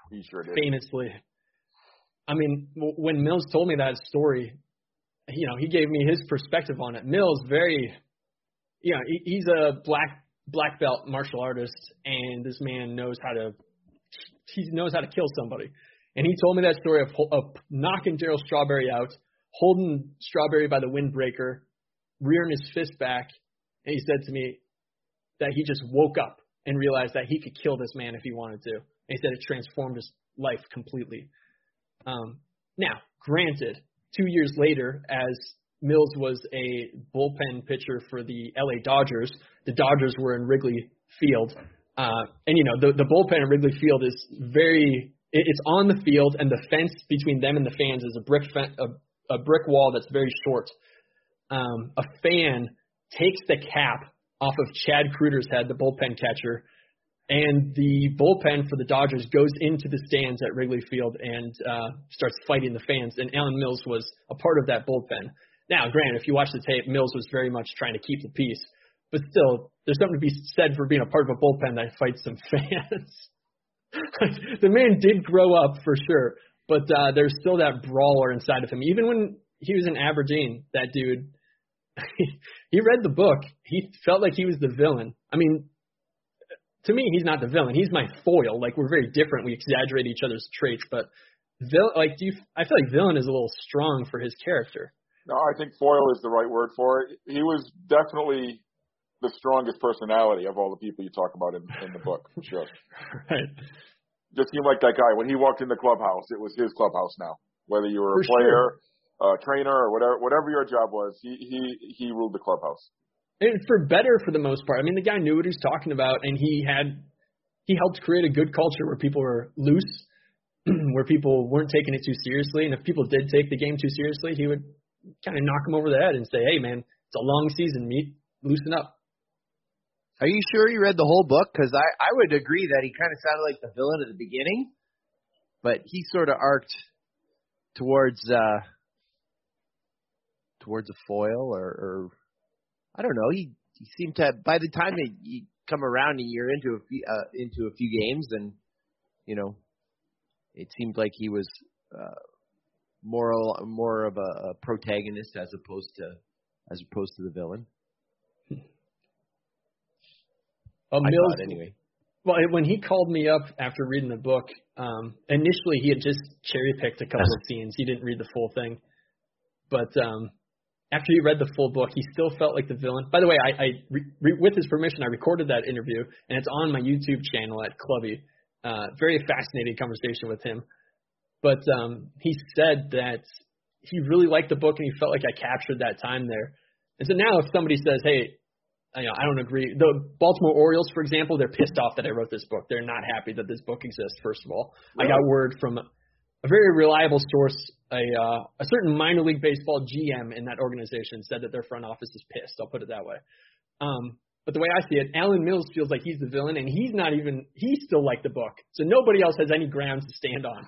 He sure did. Famously. I mean, w- when Mills told me that story, you know, he gave me his perspective on it. Mills, very, you know, he, he's a black black belt martial artist, and this man knows how to, he knows how to kill somebody. And he told me that story of, of knocking Darryl Strawberry out, holding Strawberry by the windbreaker, rearing his fist back, and he said to me that he just woke up and realized that he could kill this man if he wanted to. And he said it transformed his life completely. Um, now, granted, two years later, as Mills was a bullpen pitcher for the L A Dodgers, the Dodgers were in Wrigley Field. Uh, and, you know, the, the bullpen at Wrigley Field is very – it's on the field, and the fence between them and the fans is a brick fen- a, a brick wall that's very short. Um, a fan takes the cap off of Chad Kruger's head, the bullpen catcher, and the bullpen for the Dodgers goes into the stands at Wrigley Field and uh, starts fighting the fans. And Alan Mills was a part of that bullpen. Now, granted, if you watch the tape, Mills was very much trying to keep the peace. But still, there's something to be said for being a part of a bullpen that fights some fans. The man did grow up for sure, but uh, there's still that brawler inside of him. Even when he was in Aberdeen, that dude, he read the book. He felt like he was the villain. I mean, to me, he's not the villain. He's my foil. Like, we're very different. We exaggerate each other's traits, but vil- like, do you? I feel like villain is a little strong for his character. No, I think foil is the right word for it. He was definitely the strongest personality of all the people you talk about in, in the book, for sure. Right. Just seemed like that guy. When he walked in the clubhouse, it was his clubhouse now. Whether you were For a player, sure. a trainer, or whatever, whatever your job was, he he he ruled the clubhouse. And for better, for the most part. I mean, the guy knew what he was talking about, and he had he helped create a good culture where people were loose, where people weren't taking it too seriously. And if people did take the game too seriously, he would kind of knock them over the head and say, "Hey, man, it's a long season, meat. Loosen up." Are you sure you read the whole book? Because I, I would agree that he kind of sounded like the villain at the beginning, but he sort of arced towards uh, towards a foil, or, or I don't know. He, he seemed to, by the time that you come around and you're into a few, uh, into a few games, and you know, it seemed like he was uh, more more of a, a protagonist as opposed to as opposed to the villain. Well, Mills, thought, anyway. Well, when he called me up after reading the book, um, initially he had just cherry-picked a couple of scenes. He didn't read the full thing. But um, after he read the full book, he still felt like the villain. By the way, I, I re, re, with his permission, I recorded that interview, and it's on my YouTube channel at Clubby. Uh, very fascinating conversation with him. But um, he said that he really liked the book, and he felt like I captured that time there. And so now if somebody says, hey, You know, I don't agree. The Baltimore Orioles, for example, they're pissed off that I wrote this book. They're not happy that this book exists, first of all. Really? I got word from a very reliable source, a uh, a certain minor league baseball G M in that organization said that their front office is pissed. I'll put it that way. Um, but the way I see it, Alan Mills feels like he's the villain, and he's not even – he still liked the book. So nobody else has any grounds to stand on.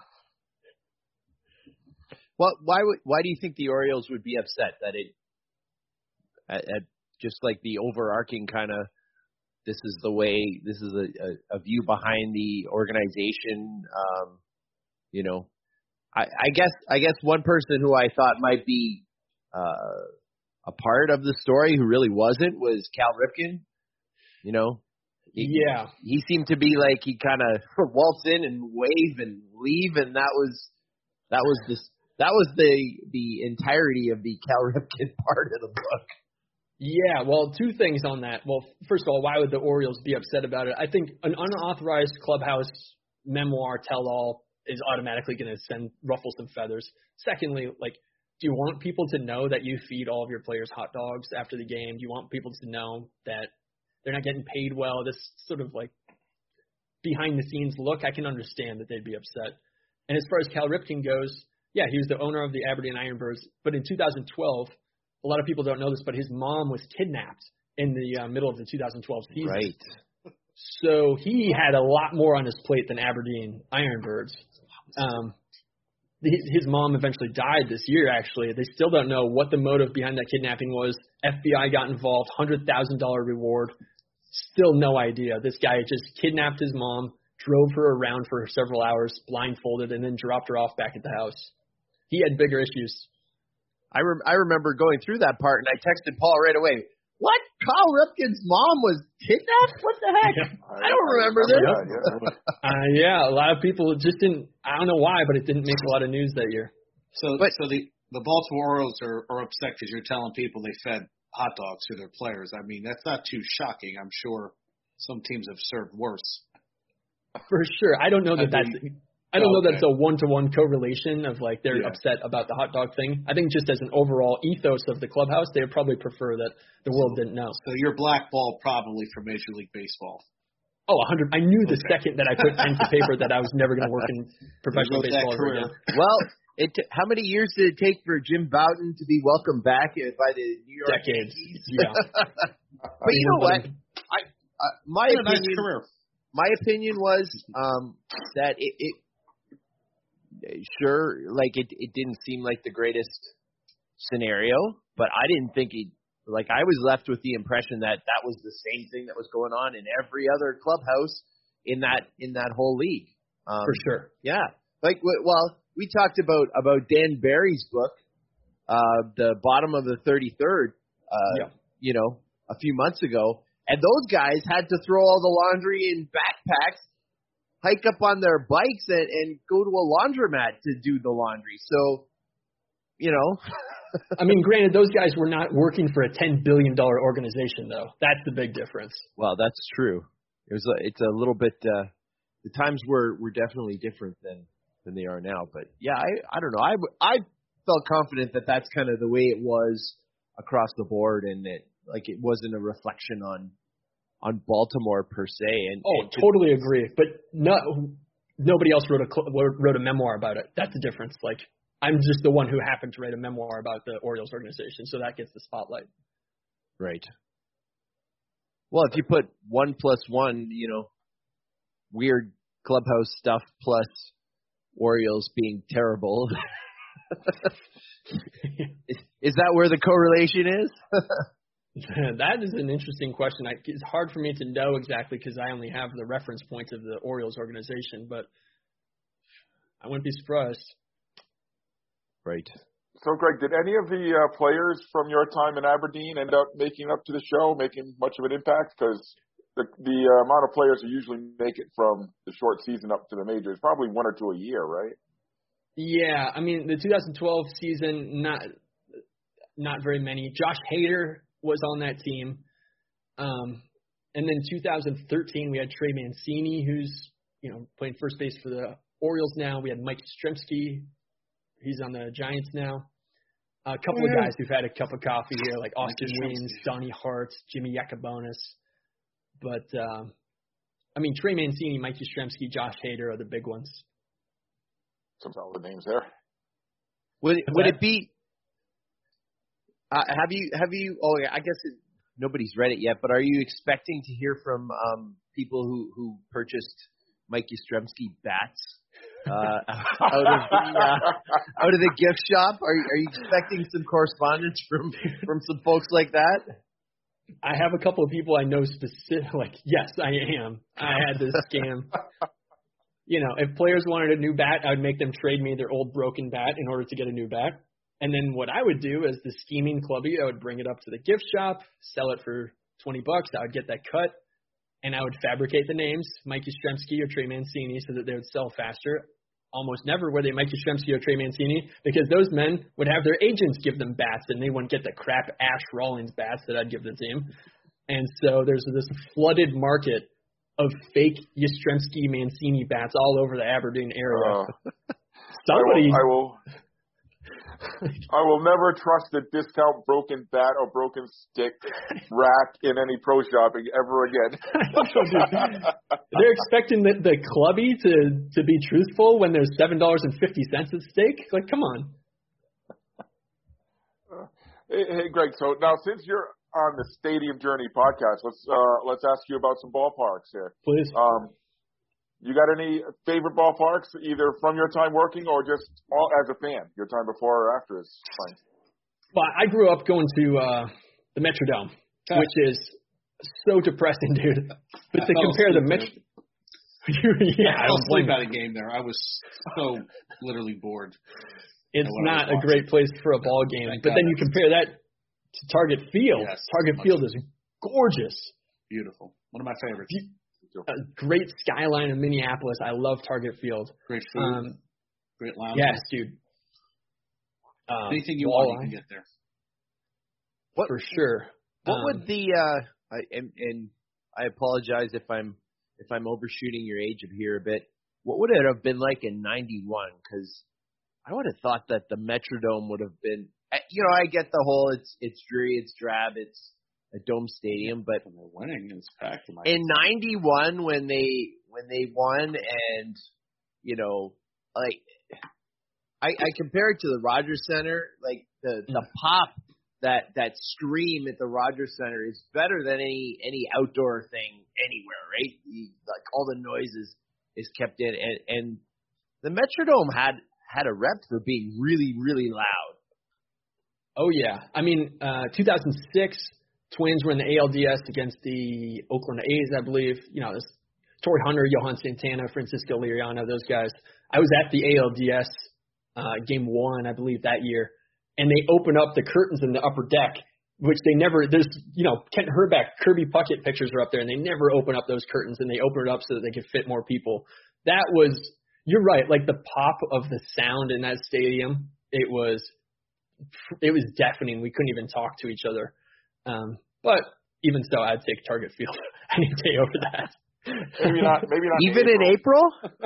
Well, why would why do you think the Orioles would be upset that it at, at just like the overarching kind of, this is the way, this is a, a, a view behind the organization. Um, you know, I, I guess I guess one person who I thought might be uh, a part of the story who really wasn't was Cal Ripken. You know, he, yeah, he seemed to be like he kind of waltz in and wave and leave, and that was that was this that was the the entirety of the Cal Ripken part of the book. Yeah, well, two things on that. Well, first of all, why would the Orioles be upset about it? I think an unauthorized clubhouse memoir tell-all is automatically going to send ruffle some feathers. Secondly, like, do you want people to know that you feed all of your players hot dogs after the game? Do you want people to know that they're not getting paid well? This sort of, like, behind-the-scenes look, I can understand that they'd be upset. And as far as Cal Ripken goes, yeah, he was the owner of the Aberdeen Ironbirds, but in two thousand twelve – a lot of people don't know this, but his mom was kidnapped in the uh, middle of the two thousand twelve season. Right. So he had a lot more on his plate than Aberdeen Ironbirds. Um, his mom eventually died this year, actually. They still don't know what the motive behind that kidnapping was. F B I got involved, one hundred thousand dollars reward. Still no idea. This guy just kidnapped his mom, drove her around for several hours, blindfolded, and then dropped her off back at the house. He had bigger issues. I rem- I remember going through that part, and I texted Paul right away. What? Cal Ripken's mom was kidnapped? What the heck? Yeah. I don't remember I this. remember that, yeah. uh, yeah, a lot of people just didn't. I don't know why, but it didn't make a lot of news that year. So, But- so the the Baltimore Orioles are, are upset because you're telling people they fed hot dogs to their players. I mean, that's not too shocking. I'm sure some teams have served worse. For sure. I don't know that I that's. mean- I don't know Okay. that it's a one-to-one correlation of like they're Yeah. upset about the hot dog thing. I think just as an overall ethos of the clubhouse, they would probably prefer that the world didn't know. So you're blackballed probably from Major League Baseball. Oh, one hundred. I knew the Okay. second that I put pen to paper that I was never going to work in professional You wrote that baseball ever career. again. Well, it t- how many years did it take for Jim Bouton to be welcomed back by the New York Decades. Yankees? Yeah. But you know what? I uh, my What a nice opinion. career. My opinion was um, that it, it sure like it it didn't seem like the greatest scenario, but I didn't think it. Like I was left with the impression that that was the same thing that was going on in every other clubhouse in that in that whole league. Um, For sure. Yeah. Like w- well, we talked about about Dan Barry's book, uh, the bottom of the thirty-third. Uh, Yeah. You know, a few months ago, and those guys had to throw all the laundry in backpacks, hike up on their bikes, and, and go to a laundromat to do the laundry. So, you know. I mean, granted, those guys were not working for a ten billion dollars organization, though. That's the big difference. Well, that's true. It was a, it's a little bit. Uh, the times were, were definitely different than, than they are now. But yeah, I I don't know. I I felt confident that that's kind of the way it was across the board, and it like it wasn't a reflection on on Baltimore per se. And Oh, and totally agree. But no, nobody else wrote a cl- wrote a memoir about it. That's the difference. Like, I'm just the one who happened to write a memoir about the Orioles organization, so that gets the spotlight. Right. Well, if you put one plus one, you know, weird clubhouse stuff plus Orioles being terrible, is, is that where the correlation is? That is an interesting question. I, it's hard for me to know exactly because I only have the reference points of the Orioles organization, but I wouldn't be surprised. Right. So, Greg, did any of the uh, players from your time in Aberdeen end up making up to the show, making much of an impact? Because the the uh, amount of players who usually make it from the short season up to the majors, probably one or two a year, right? Yeah, I mean, the two thousand twelve season, not not very many. Josh Hader was on that team. Um, and then two thousand thirteen, we had Trey Mancini, who's, you know, playing first base for the Orioles now. We had Mike Yastrzemski. He's on the Giants now. A couple Yeah. of guys who've had a cup of coffee here, like Austin Yastrzemski. Wynns, Donnie Hart, Jimmy Yacobonis. But, um, I mean, Trey Mancini, Mike Yastrzemski, Josh Hader are the big ones. Some solid names there. Would would it be? Uh, have you have you? Oh, yeah, I guess it, nobody's read it yet. But are you expecting to hear from um, people who who purchased Mike Yastrzemski bats uh, out of the uh, out of the gift shop? Are you, are you expecting some correspondence from from some folks like that? I have a couple of people I know specific. Like, yes, I am. I had this scam. You know, if players wanted a new bat, I would make them trade me their old broken bat in order to get a new bat. And then what I would do as the scheming clubby, I would bring it up to the gift shop, sell it for twenty bucks. I would get that cut, and I would fabricate the names, Mike Yastrzemski or Trey Mancini, so that they would sell faster. Almost never were they Mike Yastrzemski or Trey Mancini, because those men would have their agents give them bats, and they wouldn't get the crap Ash Rawlings bats that I'd give the team. And so there's this flooded market of fake Yastrzemski Mancini bats all over the Aberdeen area. Uh, Somebody, I will, I will I will never trust a discount broken bat or broken stick rack in any pro shopping ever again. They're expecting the, the clubby to, to be truthful when there's seven dollars and fifty cents at stake? Like, come on. Hey, hey, Greg. So now, since you're on the Stadium Journey podcast, let's uh, let's ask you about some ballparks here. Please. Um, you got any favorite ballparks, either from your time working or just all, as a fan, your time before or after is fine? Well, I grew up going to uh, the Metrodome, which is so depressing, dude. But to compare the Metro, yeah, I I fell don't blame asleep at you. a game there. I was so literally bored. It's when I was not a watching. great place for a ball game. Thank But God then you that's- compare that to Target Field. Yes, Target much Field is gorgeous. Beautiful. One of my favorites. A great skyline in Minneapolis. I love Target Field. Great food. Um, great lounge. yes, dude. Um, Anything you want, you can walleye, get there. What for sure. What Um, would the uh, I, and, and I apologize if I'm if I'm overshooting your age of here a bit. What would it have been like in ninety-one? Because I would have thought that the Metrodome would have been. You know, I get the whole it's it's dreary, it's drab, it's a dome stadium, but When they're winning, it's packed. in ninety-one when they when they won and you know like I, I compare it to the Rogers Center, like the the pop that that scream at the Rogers Center is better than any any outdoor thing anywhere, right? You, like all the noises is kept in, and and the Metrodome had had a rep for being really really loud. Oh, yeah. I mean, uh, two thousand six, Twins were in the A L D S against the Oakland A's, I believe. You know, this Torrey Hunter, Johan Santana, Francisco Liriano, those guys. I was at the A L D S uh, game one, I believe, that year, and they opened up the curtains in the upper deck, which they never – there's, you know, Kent Herbeck, Kirby Puckett pictures are up there, and they never open up those curtains, and they open it up so that they could fit more people. That was – you're right, like the pop of the sound in that stadium, it was – it was deafening. We couldn't even talk to each other. Um, but even so, I'd take Target Field any day over that. Maybe not. Maybe not. Even in April?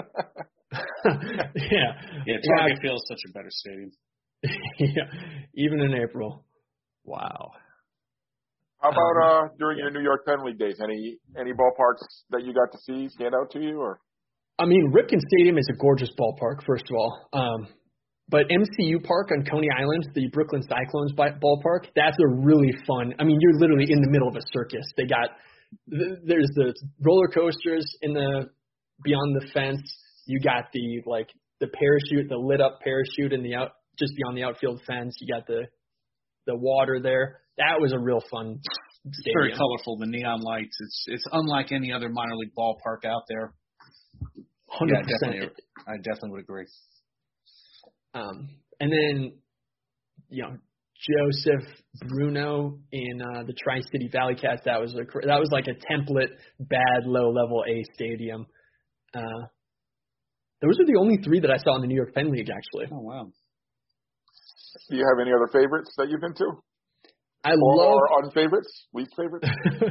yeah. Yeah, Target Field is such a better stadium. yeah. Even in April. Wow. How about uh, during your New York Penn League days? Any any ballparks that you got to see stand out to you, or? I mean, Ripken Stadium is a gorgeous ballpark. First of all. Um, But M C U Park on Coney Island, the Brooklyn Cyclones ballpark, that's a really fun. I mean, you're literally in the middle of a circus. They got there's the roller coasters in the beyond the fence. You got the like the parachute, the lit up parachute in the out just beyond the outfield fence. You got the the water there. That was a real fun stadium. It's very colorful. The neon lights. It's it's unlike any other minor league ballpark out there. Hundred yeah, percent. definitely. I definitely would agree. Um, and then, you know, Joseph Bruno in uh, the Tri-City Valley Cats, that was a that was like a template bad low level A stadium. Uh, those are the only three that I saw in the New York Penn League, actually. Oh wow! Do you have any other favorites that you've been to? I or, love or unfavorites, least favorites.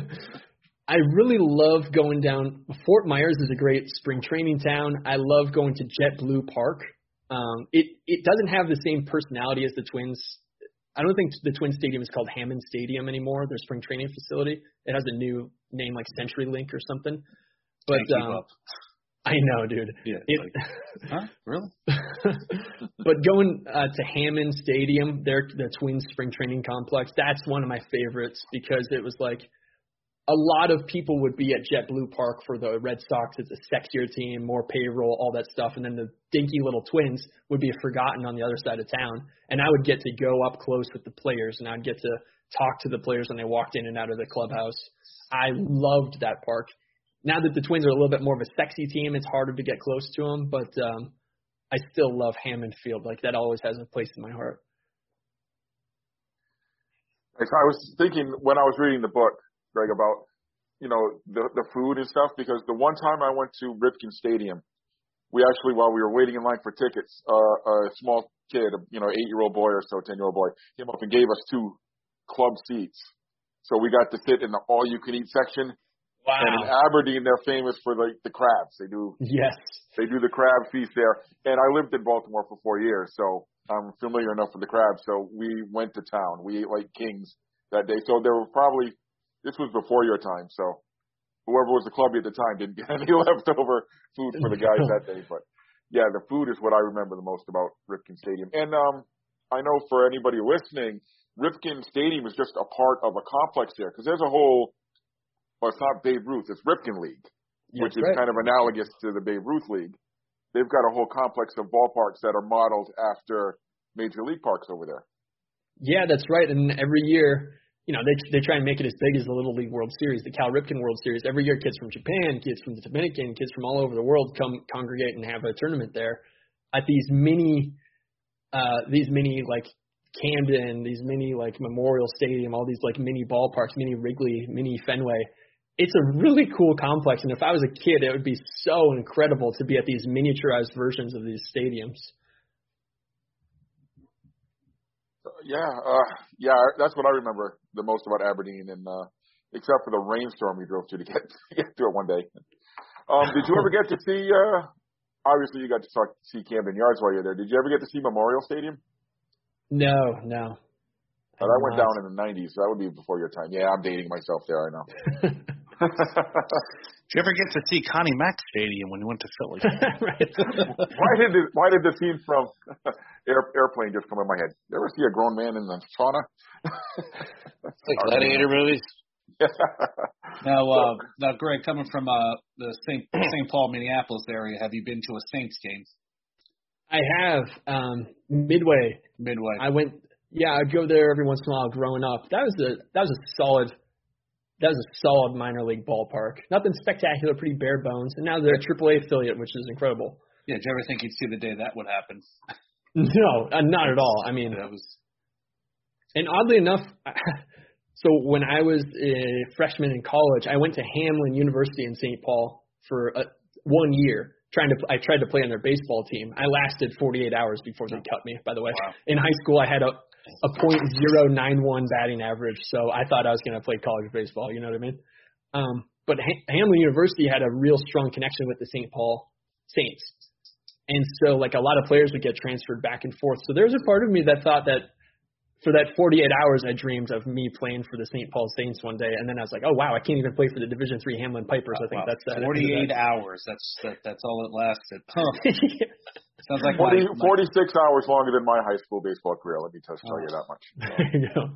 I really love going down. Fort Myers is a great spring training town. I love going to JetBlue Park. Um, it it doesn't have the same personality as the Twins. I don't think the Twins Stadium is called Hammond Stadium anymore. Their spring training facility. It has a new name like CenturyLink or something. But um, I know, dude. Yeah. It, like, huh? Really? But going uh, to Hammond Stadium, their the Twins spring training complex, that's one of my favorites because it was like a lot of people would be at JetBlue Park for the Red Sox. It's a sexier team, more payroll, all that stuff. And then the dinky little Twins would be forgotten on the other side of town. And I would get to go up close with the players, and I'd get to talk to the players when they walked in and out of the clubhouse. I loved that park. Now that the Twins are a little bit more of a sexy team, it's harder to get close to them. But um, I still love Hammond Field. Like, that always has a place in my heart. I was thinking when I was reading the book, Greg, about, you know, the the food and stuff, because the one time I went to Ripken Stadium, we actually, while we were waiting in line for tickets, uh, a small kid, a, you know, eight-year-old boy or so, ten-year-old boy, came up and gave us two club seats. So we got to sit in the all-you-can-eat section. Wow. And in Aberdeen, they're famous for the, the crabs. They do yes. They do the crab feast there. And I lived in Baltimore for four years, so I'm familiar enough with the crabs. So we went to town. We ate like kings that day. So there were probably This was before your time, so whoever was the clubby at the time didn't get any leftover food for the guys that day. But, yeah, the food is what I remember the most about Ripken Stadium. And um, I know for anybody listening, Ripken Stadium is just a part of a complex there because there's a whole – well, it's not Babe Ruth. It's Ripken League, yeah, which is right. kind of analogous to the Babe Ruth League. They've got a whole complex of ballparks that are modeled after Major League parks over there. Yeah, that's right. And every year – you know, they they try and make it as big as the Little League World Series, the Cal Ripken World Series. Every year, kids from Japan, kids from the Dominican, kids from all over the world come congregate and have a tournament there at these mini, uh, these mini like Camden, these mini like Memorial Stadium, all these like mini ballparks, mini Wrigley, mini Fenway. It's a really cool complex, and if I was a kid, it would be so incredible to be at these miniaturized versions of these stadiums. Yeah, uh, yeah, that's what I remember the most about Aberdeen, and uh, except for the rainstorm we drove to to get to get to it one day. Um, did you ever get to see? Uh, obviously, you got to talk, see Camden Yards while you're there. Did you ever get to see Memorial Stadium? No, no. Oh, that went down in the nineties, so that would be before your time. Yeah, I'm dating myself there. I know. Did you ever get to see Connie Mack Stadium when you went to Philly? why did the, why did the scene from Air, Airplane just come in my head? You ever see a grown man in the sauna? It's like gladiator movies. now, uh, now, Greg, coming from uh, the Saint Saint Paul, Minneapolis area, have you been to a Saints game? I have. Um, Midway. Midway. I went. Yeah, I'd go there every once in a while growing up. That was a that was a solid. That was a solid minor league ballpark. Nothing spectacular, pretty bare bones. And now they're a triple A affiliate, which is incredible. Yeah, did you ever think you'd see the day that would happen? No, uh, not at all. I mean, that was. And oddly enough, so when I was a freshman in college, I went to Hamlin University in Saint Paul for a, one year. Trying to, I tried to play on their baseball team. I lasted forty-eight hours before they cut me. By the way, wow. In high school, I had a a point zero nine one batting average, so I thought I was going to play college baseball. You know what I mean? Um, but ha- Hamlin University had a real strong connection with the Saint Paul Saints, and so like a lot of players would get transferred back and forth. So there's a part of me that thought that for that forty-eight hours, I dreamed of me playing for the Saint Paul Saints one day, and then I was like, oh wow, I can't even play for the Division three Hamlin Pipers. Wow, I think wow. that's uh, forty-eight hours. That's that, that's all it lasted. Huh. Sounds like forty, my, my... forty-six hours longer than my high school baseball career. Let me just tell oh. you that much. There you go.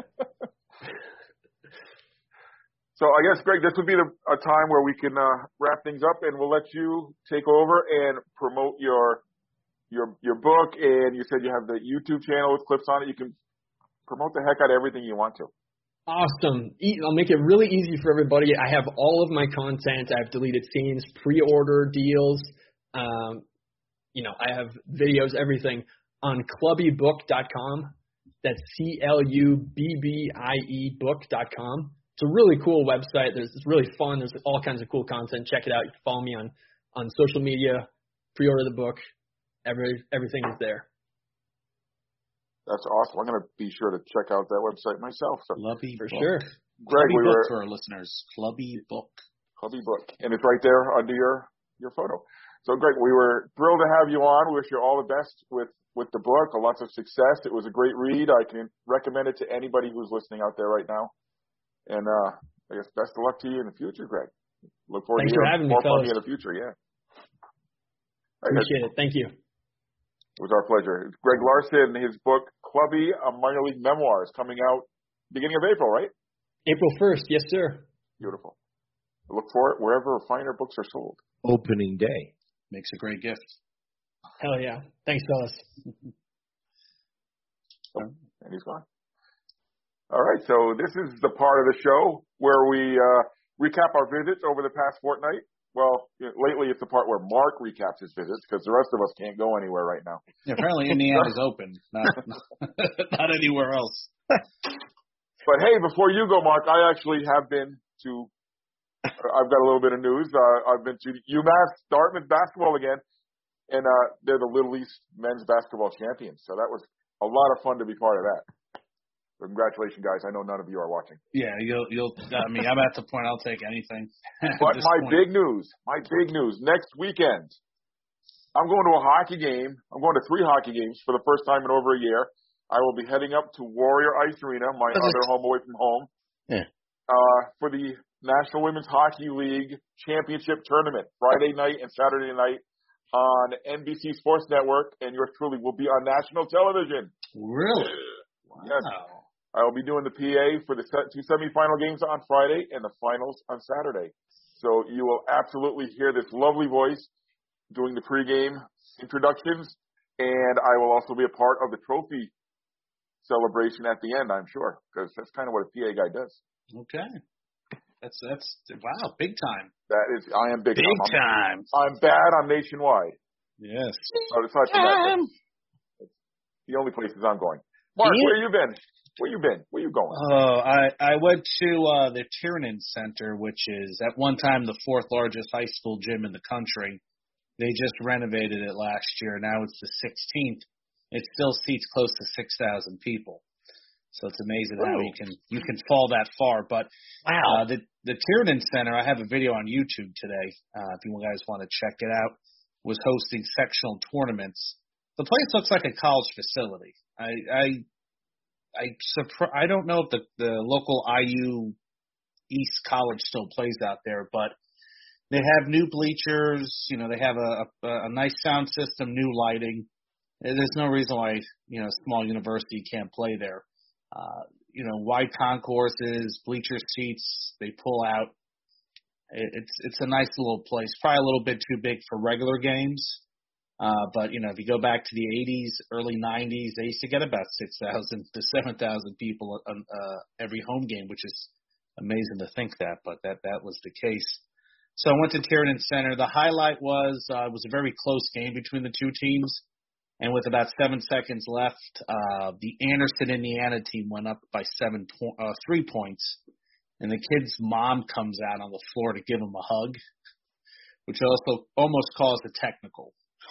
So I guess, Greg, this would be the, a time where we can uh, wrap things up, and we'll let you take over and promote your your your book. And you said you have the YouTube channel with clips on it. You can promote the heck out of everything you want to. Awesome. I'll make it really easy for everybody. I have all of my content. I have deleted scenes, pre-order deals. Um, you know, I have videos, everything on clubby book dot com. That's C L U B B I E book dot com. It's a really cool website. There's It's really fun. There's all kinds of cool content. Check it out. You can follow me on, on social media. Pre-order the book. Every Everything is there. That's awesome. I'm going to be sure to check out that website myself. So. Clubby For book. sure. Greg, Clubby we book were, for our listeners. Clubby book. Clubby book. And it's right there under your, your photo. So, Greg, we were thrilled to have you on. We wish you all the best with, with the book. Lots of success. It was a great read. I can recommend it to anybody who's listening out there right now. And uh, I guess best of luck to you in the future, Greg. Look forward Thanks to for having hearing more me, from you fellas. in the future. Yeah. Appreciate it. Thank you. It was our pleasure. It's Greg Larson, his book, Clubby, a Minor League Memoir, is coming out beginning of April, right? April first. Yes, sir. Beautiful. Look for it wherever finer books are sold. Opening day. Makes a great gift. Hell yeah. Thanks, fellas. Oh, and he's gone. All right, so this is the part of the show where we uh, recap our visits over the past fortnight. Well, you know, lately it's the part where Mark recaps his visits because the rest of us can't go anywhere right now. Yeah, apparently Indiana's open, not not anywhere else. But hey, before you go, Mark, I actually have been to. I've got a little bit of news. Uh, I've been to UMass Dartmouth basketball again, and uh, they're the Little East men's basketball champions. So that was a lot of fun to be part of that. So congratulations, guys. I know none of you are watching. Yeah, you'll you'll. I mean, I'm at the point I'll take anything. But my point. big news, my big news, next weekend, I'm going to a hockey game. I'm going to three hockey games for the first time in over a year. I will be heading up to Warrior Ice Arena, my other home away from home, yeah. uh, for the National Women's Hockey League Championship Tournament, Friday night and Saturday night on N B C Sports Network, and yours truly will be on national television. Really? Wow. Yes. I will be doing the P A for the two semifinal games on Friday and the finals on Saturday. So you will absolutely hear this lovely voice doing the pregame introductions, and I will also be a part of the trophy celebration at the end, I'm sure, because that's kind of what a P A guy does. Okay. That's, that's, wow, big time. That is, I am big, big time. time. I'm, I'm bad. I'm nationwide. Yes. So aside from that, that's the only places I'm going. Mark, you, where you been? Where you been? Where you going? Oh, I, I went to uh, the Tiernan Center, which is at one time the fourth largest high school gym in the country. They just renovated it last year. Now it's the sixteenth. It still seats close to six thousand people. So it's amazing Ooh. how you can you can fall that far. But wow, uh, the the Tiernan Center, I have a video on YouTube today. Uh, if you guys want to check it out, was hosting sectional tournaments. The place looks like a college facility. I I I, surpri- I don't know if the the local I U East College still plays out there, but they have new bleachers. You know, they have a a, a nice sound system, new lighting. There's no reason why you know a small university can't play there. Uh, you know, wide concourses, bleacher seats, they pull out. It's it's a nice little place. Probably a little bit too big for regular games. Uh, but, you know, if you go back to the eighties, early nineties, they used to get about six thousand to seven thousand people on uh, every home game, which is amazing to think that, but that, that was the case. So I went to Tiernan Center. The highlight was uh, it was a very close game between the two teams. And with about seven seconds left, uh, the Anderson, Indiana team went up by seven po- uh, three points. And the kid's mom comes out on the floor to give him a hug, which also almost caused a technical.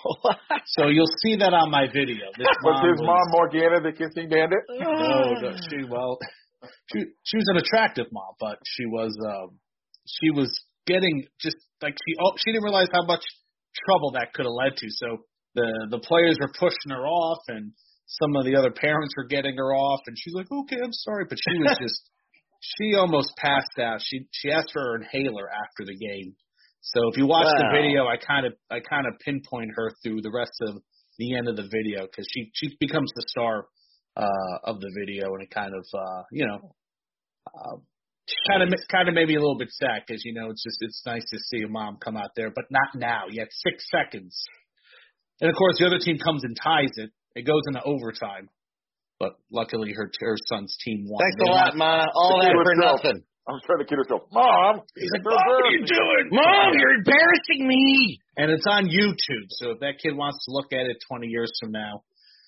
So you'll see that on my video. This was mom his was, mom Morgana the kissing bandit? No, no, she well, she she was an attractive mom, but she was um, she was getting just like she oh, she didn't realize how much trouble that could have led to. So the the players were pushing her off, and some of the other parents were getting her off, and she's like, "Okay, I'm sorry," but she was just she almost passed out. She she asked for her inhaler after the game. So if you watch wow. the video, I kind of I kind of pinpoint her through the rest of the end of the video because she she becomes the star uh, of the video, and it kind of uh, you know uh, kind of kind of made me a little bit sad because you know it's just it's nice to see a mom come out there, but not now. You had six seconds, and of course the other team comes and ties it. It goes into overtime, but luckily her her son's team won. Thanks they a lot, Ma. All that for nothing. I'm trying to kid herself. Mom! He's like, Mom, what are you doing? Mom, you're embarrassing me! And it's on YouTube, so if that kid wants to look at it twenty years from now,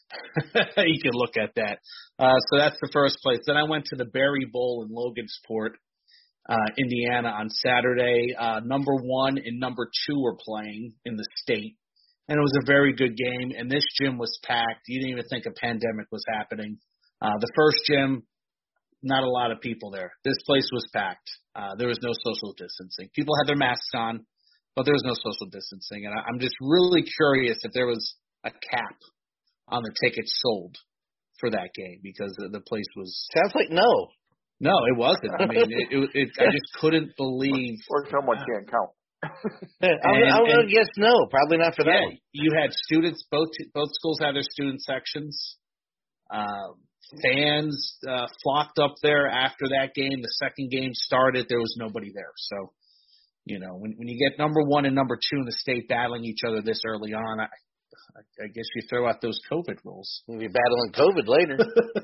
he can look at that. Uh, so that's the first place. Then I went to the Berry Bowl in Logansport, uh, Indiana on Saturday. Uh, number one and number two were playing in the state, and it was a very good game, and this gym was packed. You didn't even think a pandemic was happening. Uh, the first gym, not a lot of people there. This place was packed. Uh, there was no social distancing. People had their masks on, but there was no social distancing. And I, I'm just really curious if there was a cap on the tickets sold for that game because the, the place was. Sounds like no. No, it wasn't. I mean, it, it, it, I just couldn't believe. Or someone can't count. and, I'm going to guess no. Probably not for yeah, that. You had students. Both both schools had their student sections. Um, Fans uh, flocked up there after that game. The second game started. There was nobody there. So, you know, when when you get number one and number two in the state battling each other this early on, I, I guess you throw out those COVID rules. We'll be battling COVID later.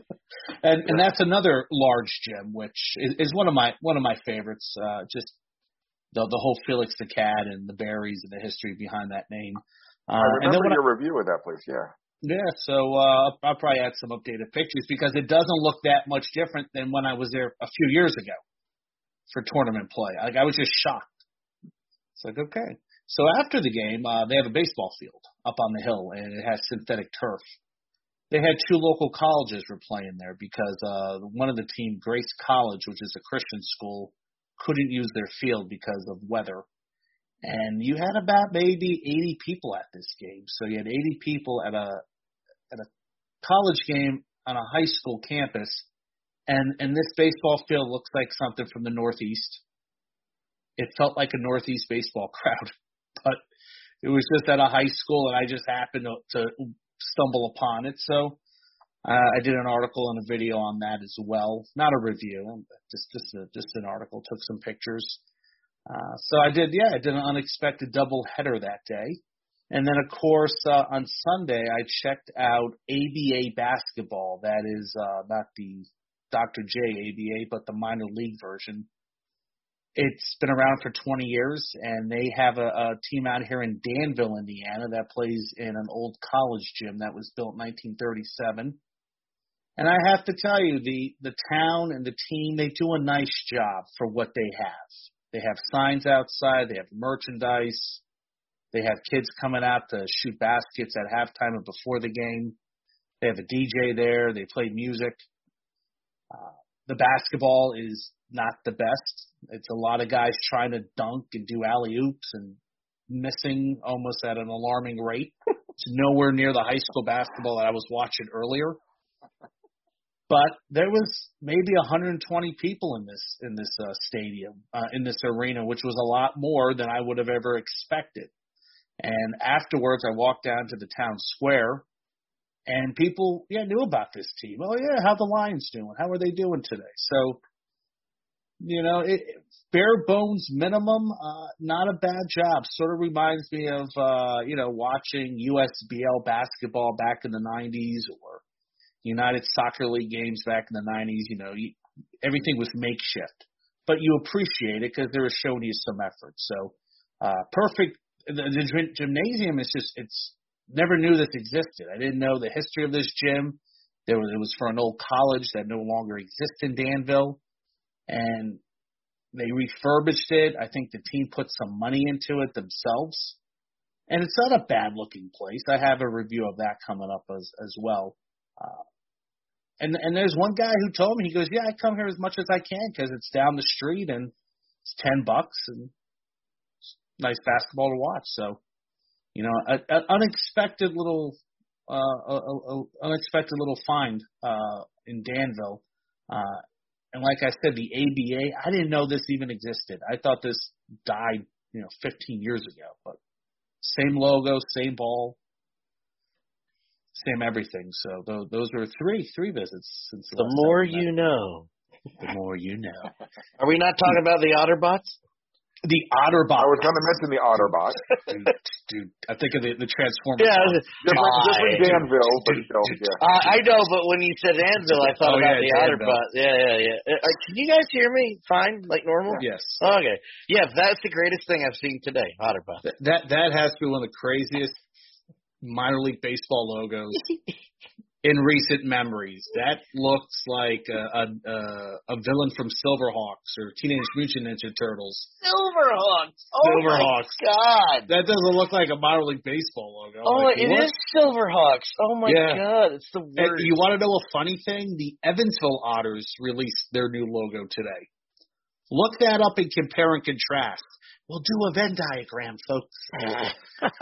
and and that's another large gym, which is, is one of my one of my favorites. Uh, just the the whole Felix the Cat and the berries and the history behind that name. Uh, I remember and then your I, review of that place. Yeah. Yeah, so uh, I'll probably add some updated pictures because it doesn't look that much different than when I was there a few years ago for tournament play. Like I was just shocked. It's like, okay. So after the game, uh, they have a baseball field up on the hill, and it has synthetic turf. They had two local colleges were playing there because uh, one of the team, Grace College, which is a Christian school, couldn't use their field because of weather. And you had about maybe eighty people at this game. So you had eighty people at a at a college game on a high school campus, and and this baseball field looks like something from the Northeast. It felt like a Northeast baseball crowd, but it was just at a high school, and I just happened to, to stumble upon it. So uh, I did an article and a video on that as well. Not a review, just just a, just an article. Took some pictures. Uh, so I did, yeah, I did an unexpected double header that day. And then, of course, uh, on Sunday, I checked out A B A basketball. That is uh, not the Doctor J A B A, but the minor league version. It's been around for twenty years, and they have a, a team out here in Danville, Indiana, that plays in an old college gym that was built in nineteen thirty-seven. And I have to tell you, the, the town and the team, they do a nice job for what they have. They have signs outside. They have merchandise. They have kids coming out to shoot baskets at halftime and before the game. They have a D J there. They play music. Uh, the basketball is not the best. It's a lot of guys trying to dunk and do alley-oops and missing almost at an alarming rate. It's nowhere near the high school basketball that I was watching earlier. But there was maybe one hundred twenty people in this in this uh, stadium, uh, in this arena, which was a lot more than I would have ever expected. And afterwards, I walked down to the town square, and people, yeah, knew about this team. Oh, yeah, how the Lions doing? How are they doing today? So, you know, it, bare bones minimum, uh, not a bad job. Sort of reminds me of, uh, you know, watching U S B L basketball back in the nineties or United Soccer League games back in the nineties. You know, you, everything was makeshift. But you appreciate it because they were showing you some effort. So, uh, perfect. The, the gymnasium is just, it's never knew this existed. I didn't know the history of this gym. There was, it was for an old college that no longer exists in Danville. And they refurbished it. I think the team put some money into it themselves. And it's not a bad-looking place. I have a review of that coming up as, as well. Uh, and and there's one guy who told me, he goes, yeah, I come here as much as I can because it's down the street and it's ten bucks and it's nice basketball to watch. So, you know, an unexpected little uh, a, a, a unexpected little find uh, in Danville. Uh, and like I said, the A B A, I didn't know this even existed. I thought this died, you know, fifteen years ago. But same logo, same ball, same everything. So those, those were three three visits since the, the more you know. The more you know. Are we not talking about the Otterbots? The Otterbots. I was going to mention the Otterbots. dude, dude, I think of the, the Transformers. Yeah, different, different Danville, but still, yeah. Uh, I know, but when you said Danville, I thought oh, about yeah, the Danville. Otterbots. Yeah, yeah, yeah. Uh, can you guys hear me fine, like normal? Yes. Okay. Yeah, that's the greatest thing I've seen today, Otterbots. That, that, that has to be one of the craziest minor league baseball logos in recent memories. That looks like a, a, a villain from Silverhawks or Teenage Mutant Ninja Turtles. Silverhawks. Oh Silverhawks. My God. That doesn't look like a minor league baseball logo. Oh, like, it what? is Silverhawks. Oh my yeah. God, it's the worst. And you want to know a funny thing? The Evansville Otters released their new logo today. Look that up and compare and contrast. We'll do a Venn diagram, folks.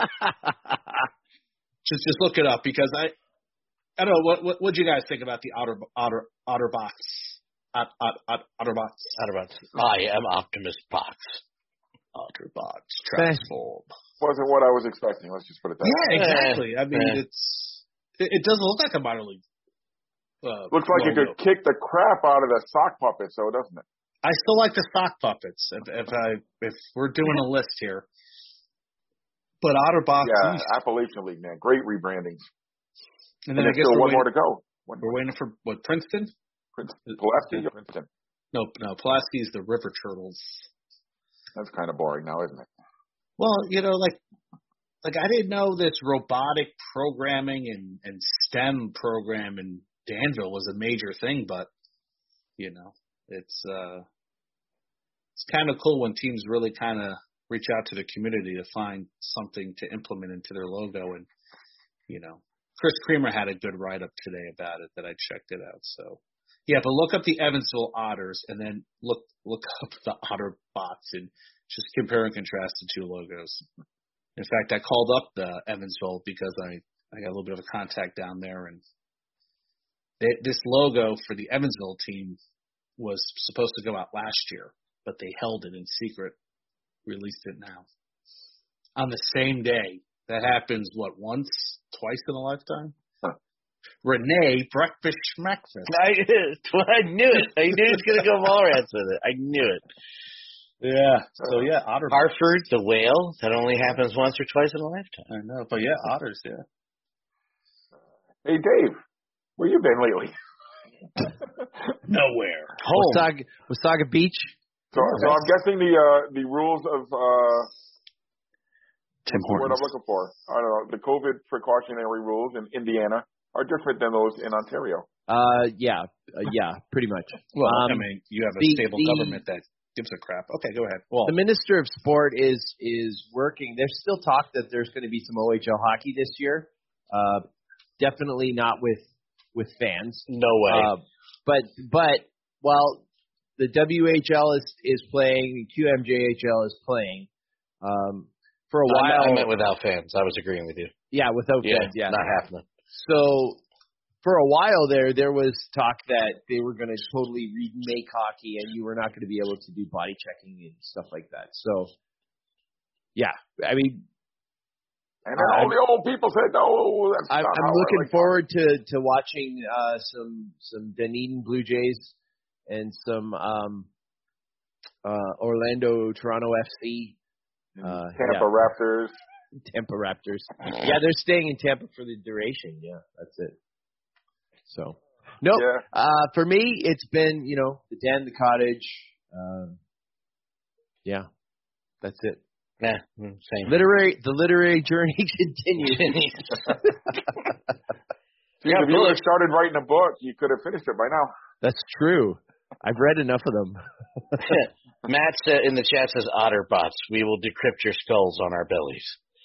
just just look it up because I. I don't know, what what what'd you guys think about the Otter Otter Otterbots? Ot, ot, ot, Otterbots. Otterbots. I am Optimus Box. Otterbots transform. Wasn't what I was expecting. Let's just put it that yeah, way. Yeah, exactly. I mean, yeah. it's it, it doesn't look like a minor league. Uh, Looks like logo. it could kick the crap out of the sock puppet, so doesn't it? I still like the sock puppets. If, if I if we're doing a list here, but Otterbots. Yeah, Appalachian League, man, great rebrandings. And then and I guess still we're one waiting, more to go. One we're waiting for what, Princeton? Princeton. Pulaski or Princeton? No, no, Pulaski is the River Turtles. That's kind of boring now, isn't it? Well, you know, like, like I didn't know this robotic programming and, and STEM program in Danville was a major thing, but you know, it's uh, it's kind of cool when teams really kind of reach out to the community to find something to implement into their logo, and you know. Chris Creamer had a good write-up today about it that I checked it out. So, yeah, but look up the Evansville Otters and then look look up the Otterbots and just compare and contrast the two logos. In fact, I called up the Evansville because I, I got a little bit of a contact down there, and they, this logo for the Evansville team was supposed to go out last year, but they held it in secret, released it now. On the same day. That happens, what, once, twice in a lifetime? Huh. Renee, breakfast schmackfast. I, I knew it. I knew he was going to go Mallrats with it. I knew it. Yeah. So yeah, otter. Hartford, the whale. That only happens once or twice in a lifetime. I know, but yeah, otters. Yeah. Hey, Dave, where you been lately? Nowhere. Home. Wasaga, Wasaga Beach. So, so I'm guessing the uh, the rules of uh, Tim what's the word Hortons. I'm looking for? I don't know. The COVID precautionary rules in Indiana are different than those in Ontario. Uh, yeah, uh, yeah, pretty much. Well, um, I mean, you have a the, stable the, government that gives a crap. Okay, go ahead. Well, the Minister of Sport is is working. There's still talk that there's going to be some O H L hockey this year. Uh, definitely not with with fans. No way. Uh, but but while the W H L is is playing, Q M J H L is playing. Um, for a I while, meant, I meant without fans. I was agreeing with you. yeah, without Yeah, fans, yeah, not happening. So for a while there, there was talk that they were going to totally remake hockey, and you were not going to be able to do body checking and stuff like that. So, yeah, I mean, And then all the old people said, no, that's I'm, not I'm how looking I like forward to to watching uh, some some Dunedin Blue Jays and some um, uh, Orlando Toronto F C. Uh, Tampa yeah. Raptors. Tampa Raptors. Yeah, they're staying in Tampa for the duration. Yeah, that's it. So, no, Yeah. uh, for me, it's been, you know, the den, the cottage. Um, yeah, that's it. Yeah, same. Literary, the literary journey continues. See, if you would have started writing a book, you could have finished it by now. That's true. I've read enough of them. Matt said in the chat says Otterbots. We will decrypt your skulls on our bellies.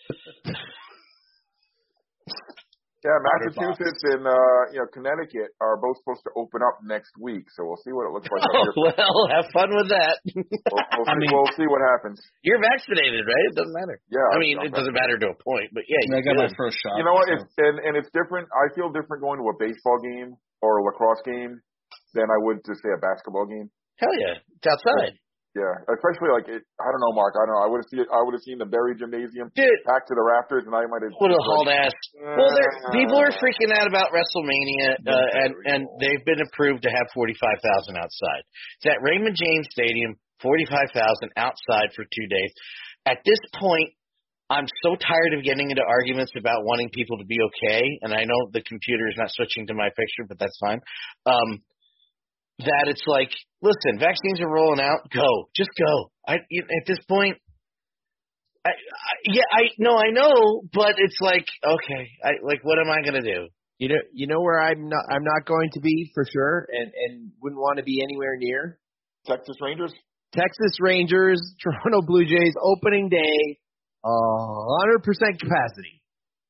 Yeah, Massachusetts and uh, you know Connecticut are both supposed to open up next week, so we'll see what it looks like. Oh, well, have fun with that. We'll, we'll, I see, mean, we'll see what happens. You're vaccinated, right? It doesn't matter. Yeah, I mean, I'm it doesn't matter to a point, but yeah, I you got my did. first shot. You know what? so. It's, and and it's different. I feel different going to a baseball game or a lacrosse game than I would to say a basketball game. Hell yeah, it's outside. Yeah, especially like it, I don't know, Mark. I don't know. I would have seen I would have seen the Berry Gymnasium Dude, packed to the rafters, and I might have would have hauled ass. Well, there, Uh, people are freaking out about WrestleMania, uh, and and they've been approved to have forty-five thousand outside. It's at Raymond James Stadium, forty-five thousand outside for two days. At this point, I'm so tired of getting into arguments about wanting people to be okay, and I know the computer is not switching to my picture, but that's fine. Um, that it's like, listen, vaccines are rolling out. Go, just go. I you, at this point, I, I yeah, I no, I know, but it's like, okay, I like, what am I gonna do? You know, you know where I'm not. I'm not going to be for sure, and and wouldn't want to be anywhere near Texas Rangers. Texas Rangers, Toronto Blue Jays opening day, one hundred percent capacity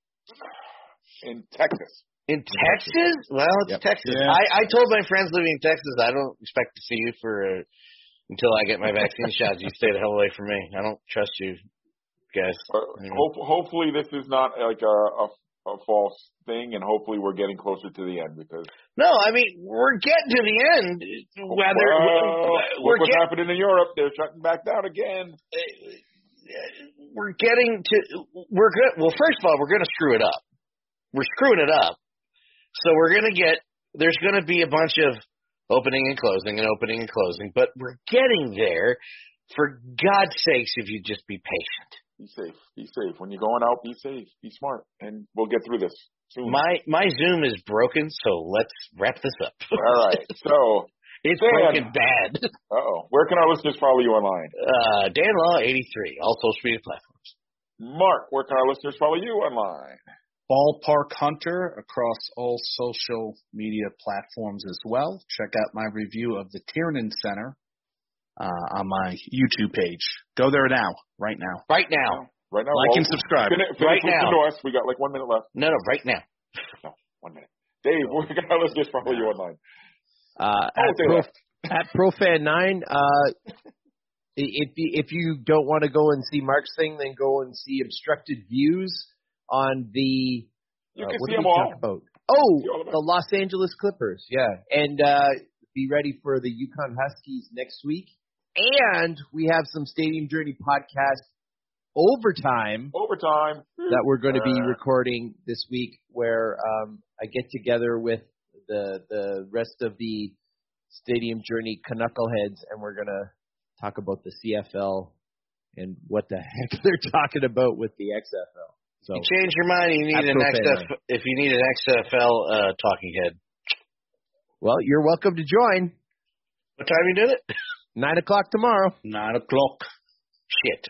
In Texas. In Texas? Well, it's Yep. Texas. Yeah. I, I told my friends living in Texas, I don't expect to see you for uh, until I get my vaccine shots. You stay the hell away from me. I don't trust you guys. Uh, Anyway. hope, hopefully, this is not like a, a a false thing, and hopefully, we're getting closer to the end because. No, I mean, we're getting to the end. Whether well, we're look what's get, happening in Europe. They're shutting back down again. we're getting to we're good. Well, first of all, we're going to screw it up. We're screwing it up. So we're going to get, there's going to be a bunch of opening and closing and opening and closing, but we're getting there. For God's sakes, if you just be patient. Be safe. Be safe. When you're going out, be safe. Be smart. And we'll get through this soon. My my Zoom is broken, so let's wrap this up. All right. So. It's Dan. broken bad. Uh-oh. Where can our listeners follow you online? Uh, Dan Law eighty-three, all social media platforms. Mark, where can our listeners follow you online? Ballpark Hunter across all social media platforms as well. Check out my review of the Tiernan Center uh, on my YouTube page. Go there now, right now. Right now. Right now. Like well, and subscribe. Finish, finish Right now. To us. We got like one minute left. No, no, right now. No, one minute. Dave, where can our listeners follow you online? Uh, Oh, at, Pro, at ProFan nine. Uh, if you, if you don't want to go and see Mark's thing, then go and see Obstructed Views on the. You uh, can what see did them we all. talk about? See all Oh, of them. the Los Angeles Clippers. Yeah, and uh, be ready for the Yukon Huskies next week. And we have some Stadium Journey podcast overtime. Overtime. That we're going to be Uh, recording this week, where um, I get together with the the rest of the Stadium Journey Knuckleheads, and we're gonna talk about the C F L and what the heck they're talking about with the X F L. So you change your mind. You need an X F L. If you need an X F L uh, talking head. Well, you're welcome to join. What time you doing it? Nine o'clock tomorrow. Nine o'clock. Shit.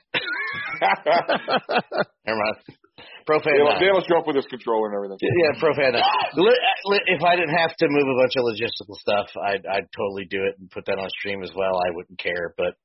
Never mind. Profan. Dale, Dale will show up with his controller and everything. Yeah, Profan. If I didn't have to move a bunch of logistical stuff, I'd, I'd totally do it and put that on stream as well. I wouldn't care, but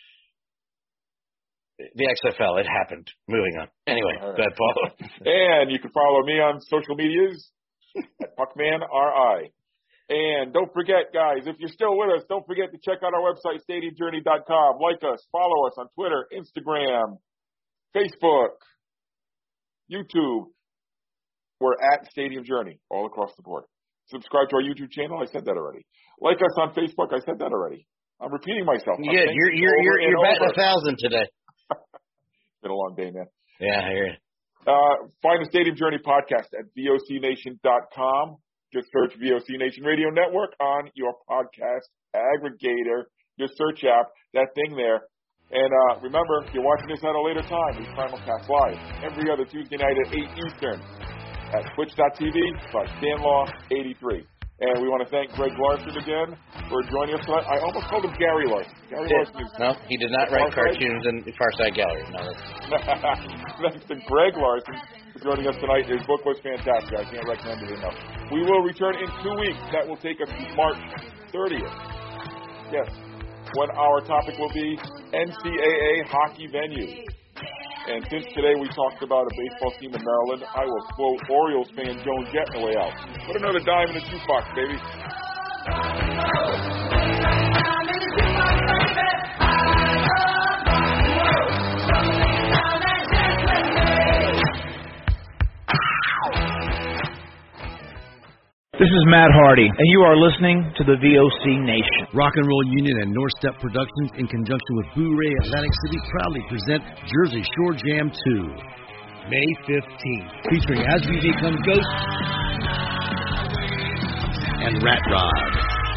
the X F L, it happened. Moving on. Anyway, right. Go ahead, Paul. And you can follow me on social medias at Puckman R I. And don't forget, guys, if you're still with us, don't forget to check out our website, stadium journey dot com. Like us, follow us on Twitter, Instagram, Facebook, YouTube. We're at Stadium Journey all across the board. Subscribe to our YouTube channel. I said that already. Like us on Facebook. I said that already. I'm repeating myself. I'm yeah, you're you're you're, you're batting a thousand today. It's been a long day, man. Yeah, I hear you. Uh, find the Stadium Journey podcast at V O C nation dot com. Just search V O C Nation Radio Network on your podcast aggregator. Your search app, that thing there. And uh, remember, if you're watching this at a later time, we simulcast live every other Tuesday night at eight Eastern at twitch dot t v slash stanlaw eighty-three. And we want to thank Greg Larson again for joining us tonight. I almost called him Gary Larson. Gary yeah. Larson is no, he did not write cartoons in Farside Gallery. No, thanks to Greg Larson for joining us tonight. His book was fantastic. I can't recommend it enough. We will return in two weeks. That will take us to March thirtieth. Yes, when our topic will be N C double A hockey venues. And since today we talked about a baseball team in Maryland, I will quote Orioles fan Joan Jett on the way out. Put another dime in the jukebox, baby. This is Matt Hardy, and you are listening to the V O C Nation. Rock and Roll Union and North Step Productions, in conjunction with Boo-Ray Atlantic City, proudly present Jersey Shore Jam two, May fifteenth, featuring As We Become Ghosts and Rat Rod.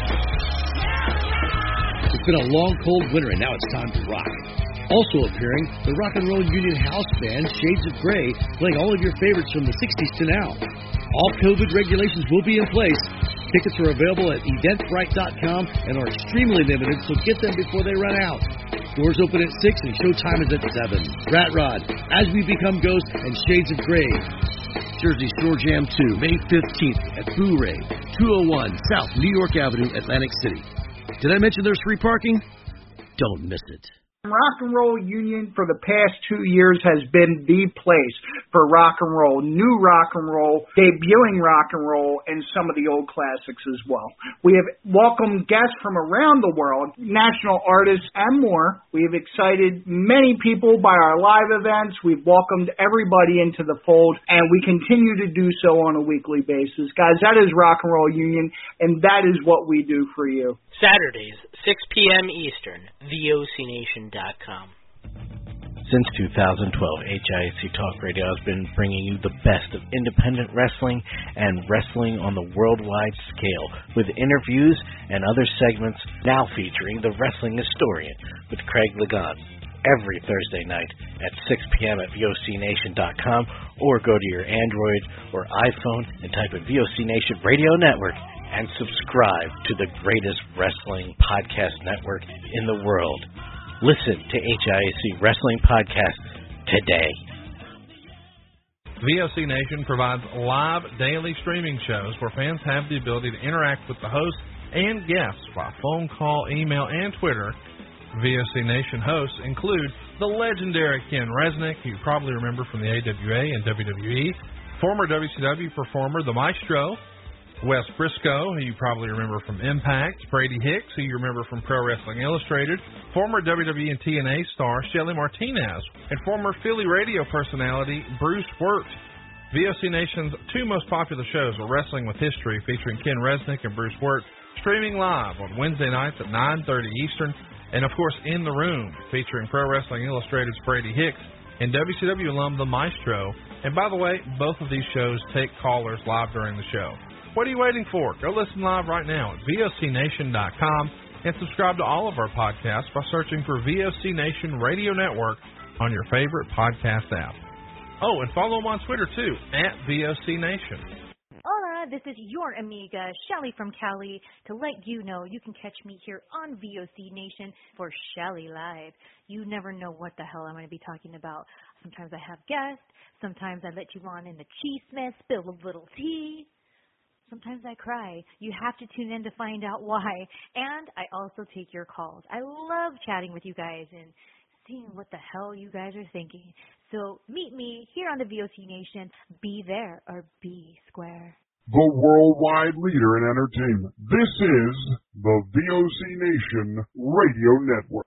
It's been a long, cold winter, and now it's time to rock. Also appearing, the Rock and Roll Union house band Shades of Grey, playing all of your favorites from the sixties to now. All COVID regulations will be in place. Tickets are available at eventbrite dot com and are extremely limited, so get them before they run out. Doors open at six and showtime is at seven. Rat Rod, As We Become Ghosts, and Shades of Grey. Jersey Shore Jam two, May fifteenth at Boo-Ray, two oh one South New York Avenue, Atlantic City. Did I mention there's free parking? Don't miss it. Rock and Roll Union for the past two years has been the place for rock and roll, new rock and roll, debuting rock and roll, and some of the old classics as well. We have welcomed guests from around the world, national artists, and more. We have excited many people by our live events. We've welcomed everybody into the fold, and we continue to do so on a weekly basis. Guys, that is Rock and Roll Union, and that is what we do for you. Saturdays, six p.m. Eastern, V O C nation dot com. Since two thousand twelve, H I A C Talk Radio has been bringing you the best of independent wrestling and wrestling on the worldwide scale, with interviews and other segments now featuring the Wrestling Historian with Craig Ligon every Thursday night at six p.m. at V O C nation dot com, or go to your Android or iPhone and type in V O C Nation Radio Network and subscribe to the greatest wrestling podcast network in the world. Listen to H I A C Wrestling Podcast today. V O C Nation provides live daily streaming shows where fans have the ability to interact with the hosts and guests by phone call, email, and Twitter. V O C Nation hosts include the legendary Ken Resnick, who you probably remember from the A W A and W W E, former W C W performer The Maestro, Wes Briscoe, who you probably remember from Impact, Brady Hicks, who you remember from Pro Wrestling Illustrated, former W W E and T N A star Shelly Martinez, and former Philly radio personality Bruce Wirt. V O C Nation's two most popular shows are Wrestling with History, featuring Ken Resnick and Bruce Wirt, streaming live on Wednesday nights at nine thirty Eastern, and of course In the Room, featuring Pro Wrestling Illustrated's Brady Hicks and W C W alum The Maestro. And by the way, both of these shows take callers live during the show. What are you waiting for? Go listen live right now at V O C nation dot com And subscribe to all of our podcasts by searching for V O C Nation Radio Network on your favorite podcast app. Oh, and follow them on Twitter, too, at V O C Nation. Hola, this is your amiga, Shelly from Cali, to let you know you can catch me here on V O C Nation for Shelly Live. You never know what the hell I'm going to be talking about. Sometimes I have guests. Sometimes I let you on in the cheese mess, spill a little tea. Sometimes I cry. You have to tune in to find out why. And I also take your calls. I love chatting with you guys and seeing what the hell you guys are thinking. So meet me here on the V O C Nation. Be there or be square. The worldwide leader in entertainment. This is the V O C Nation Radio Network.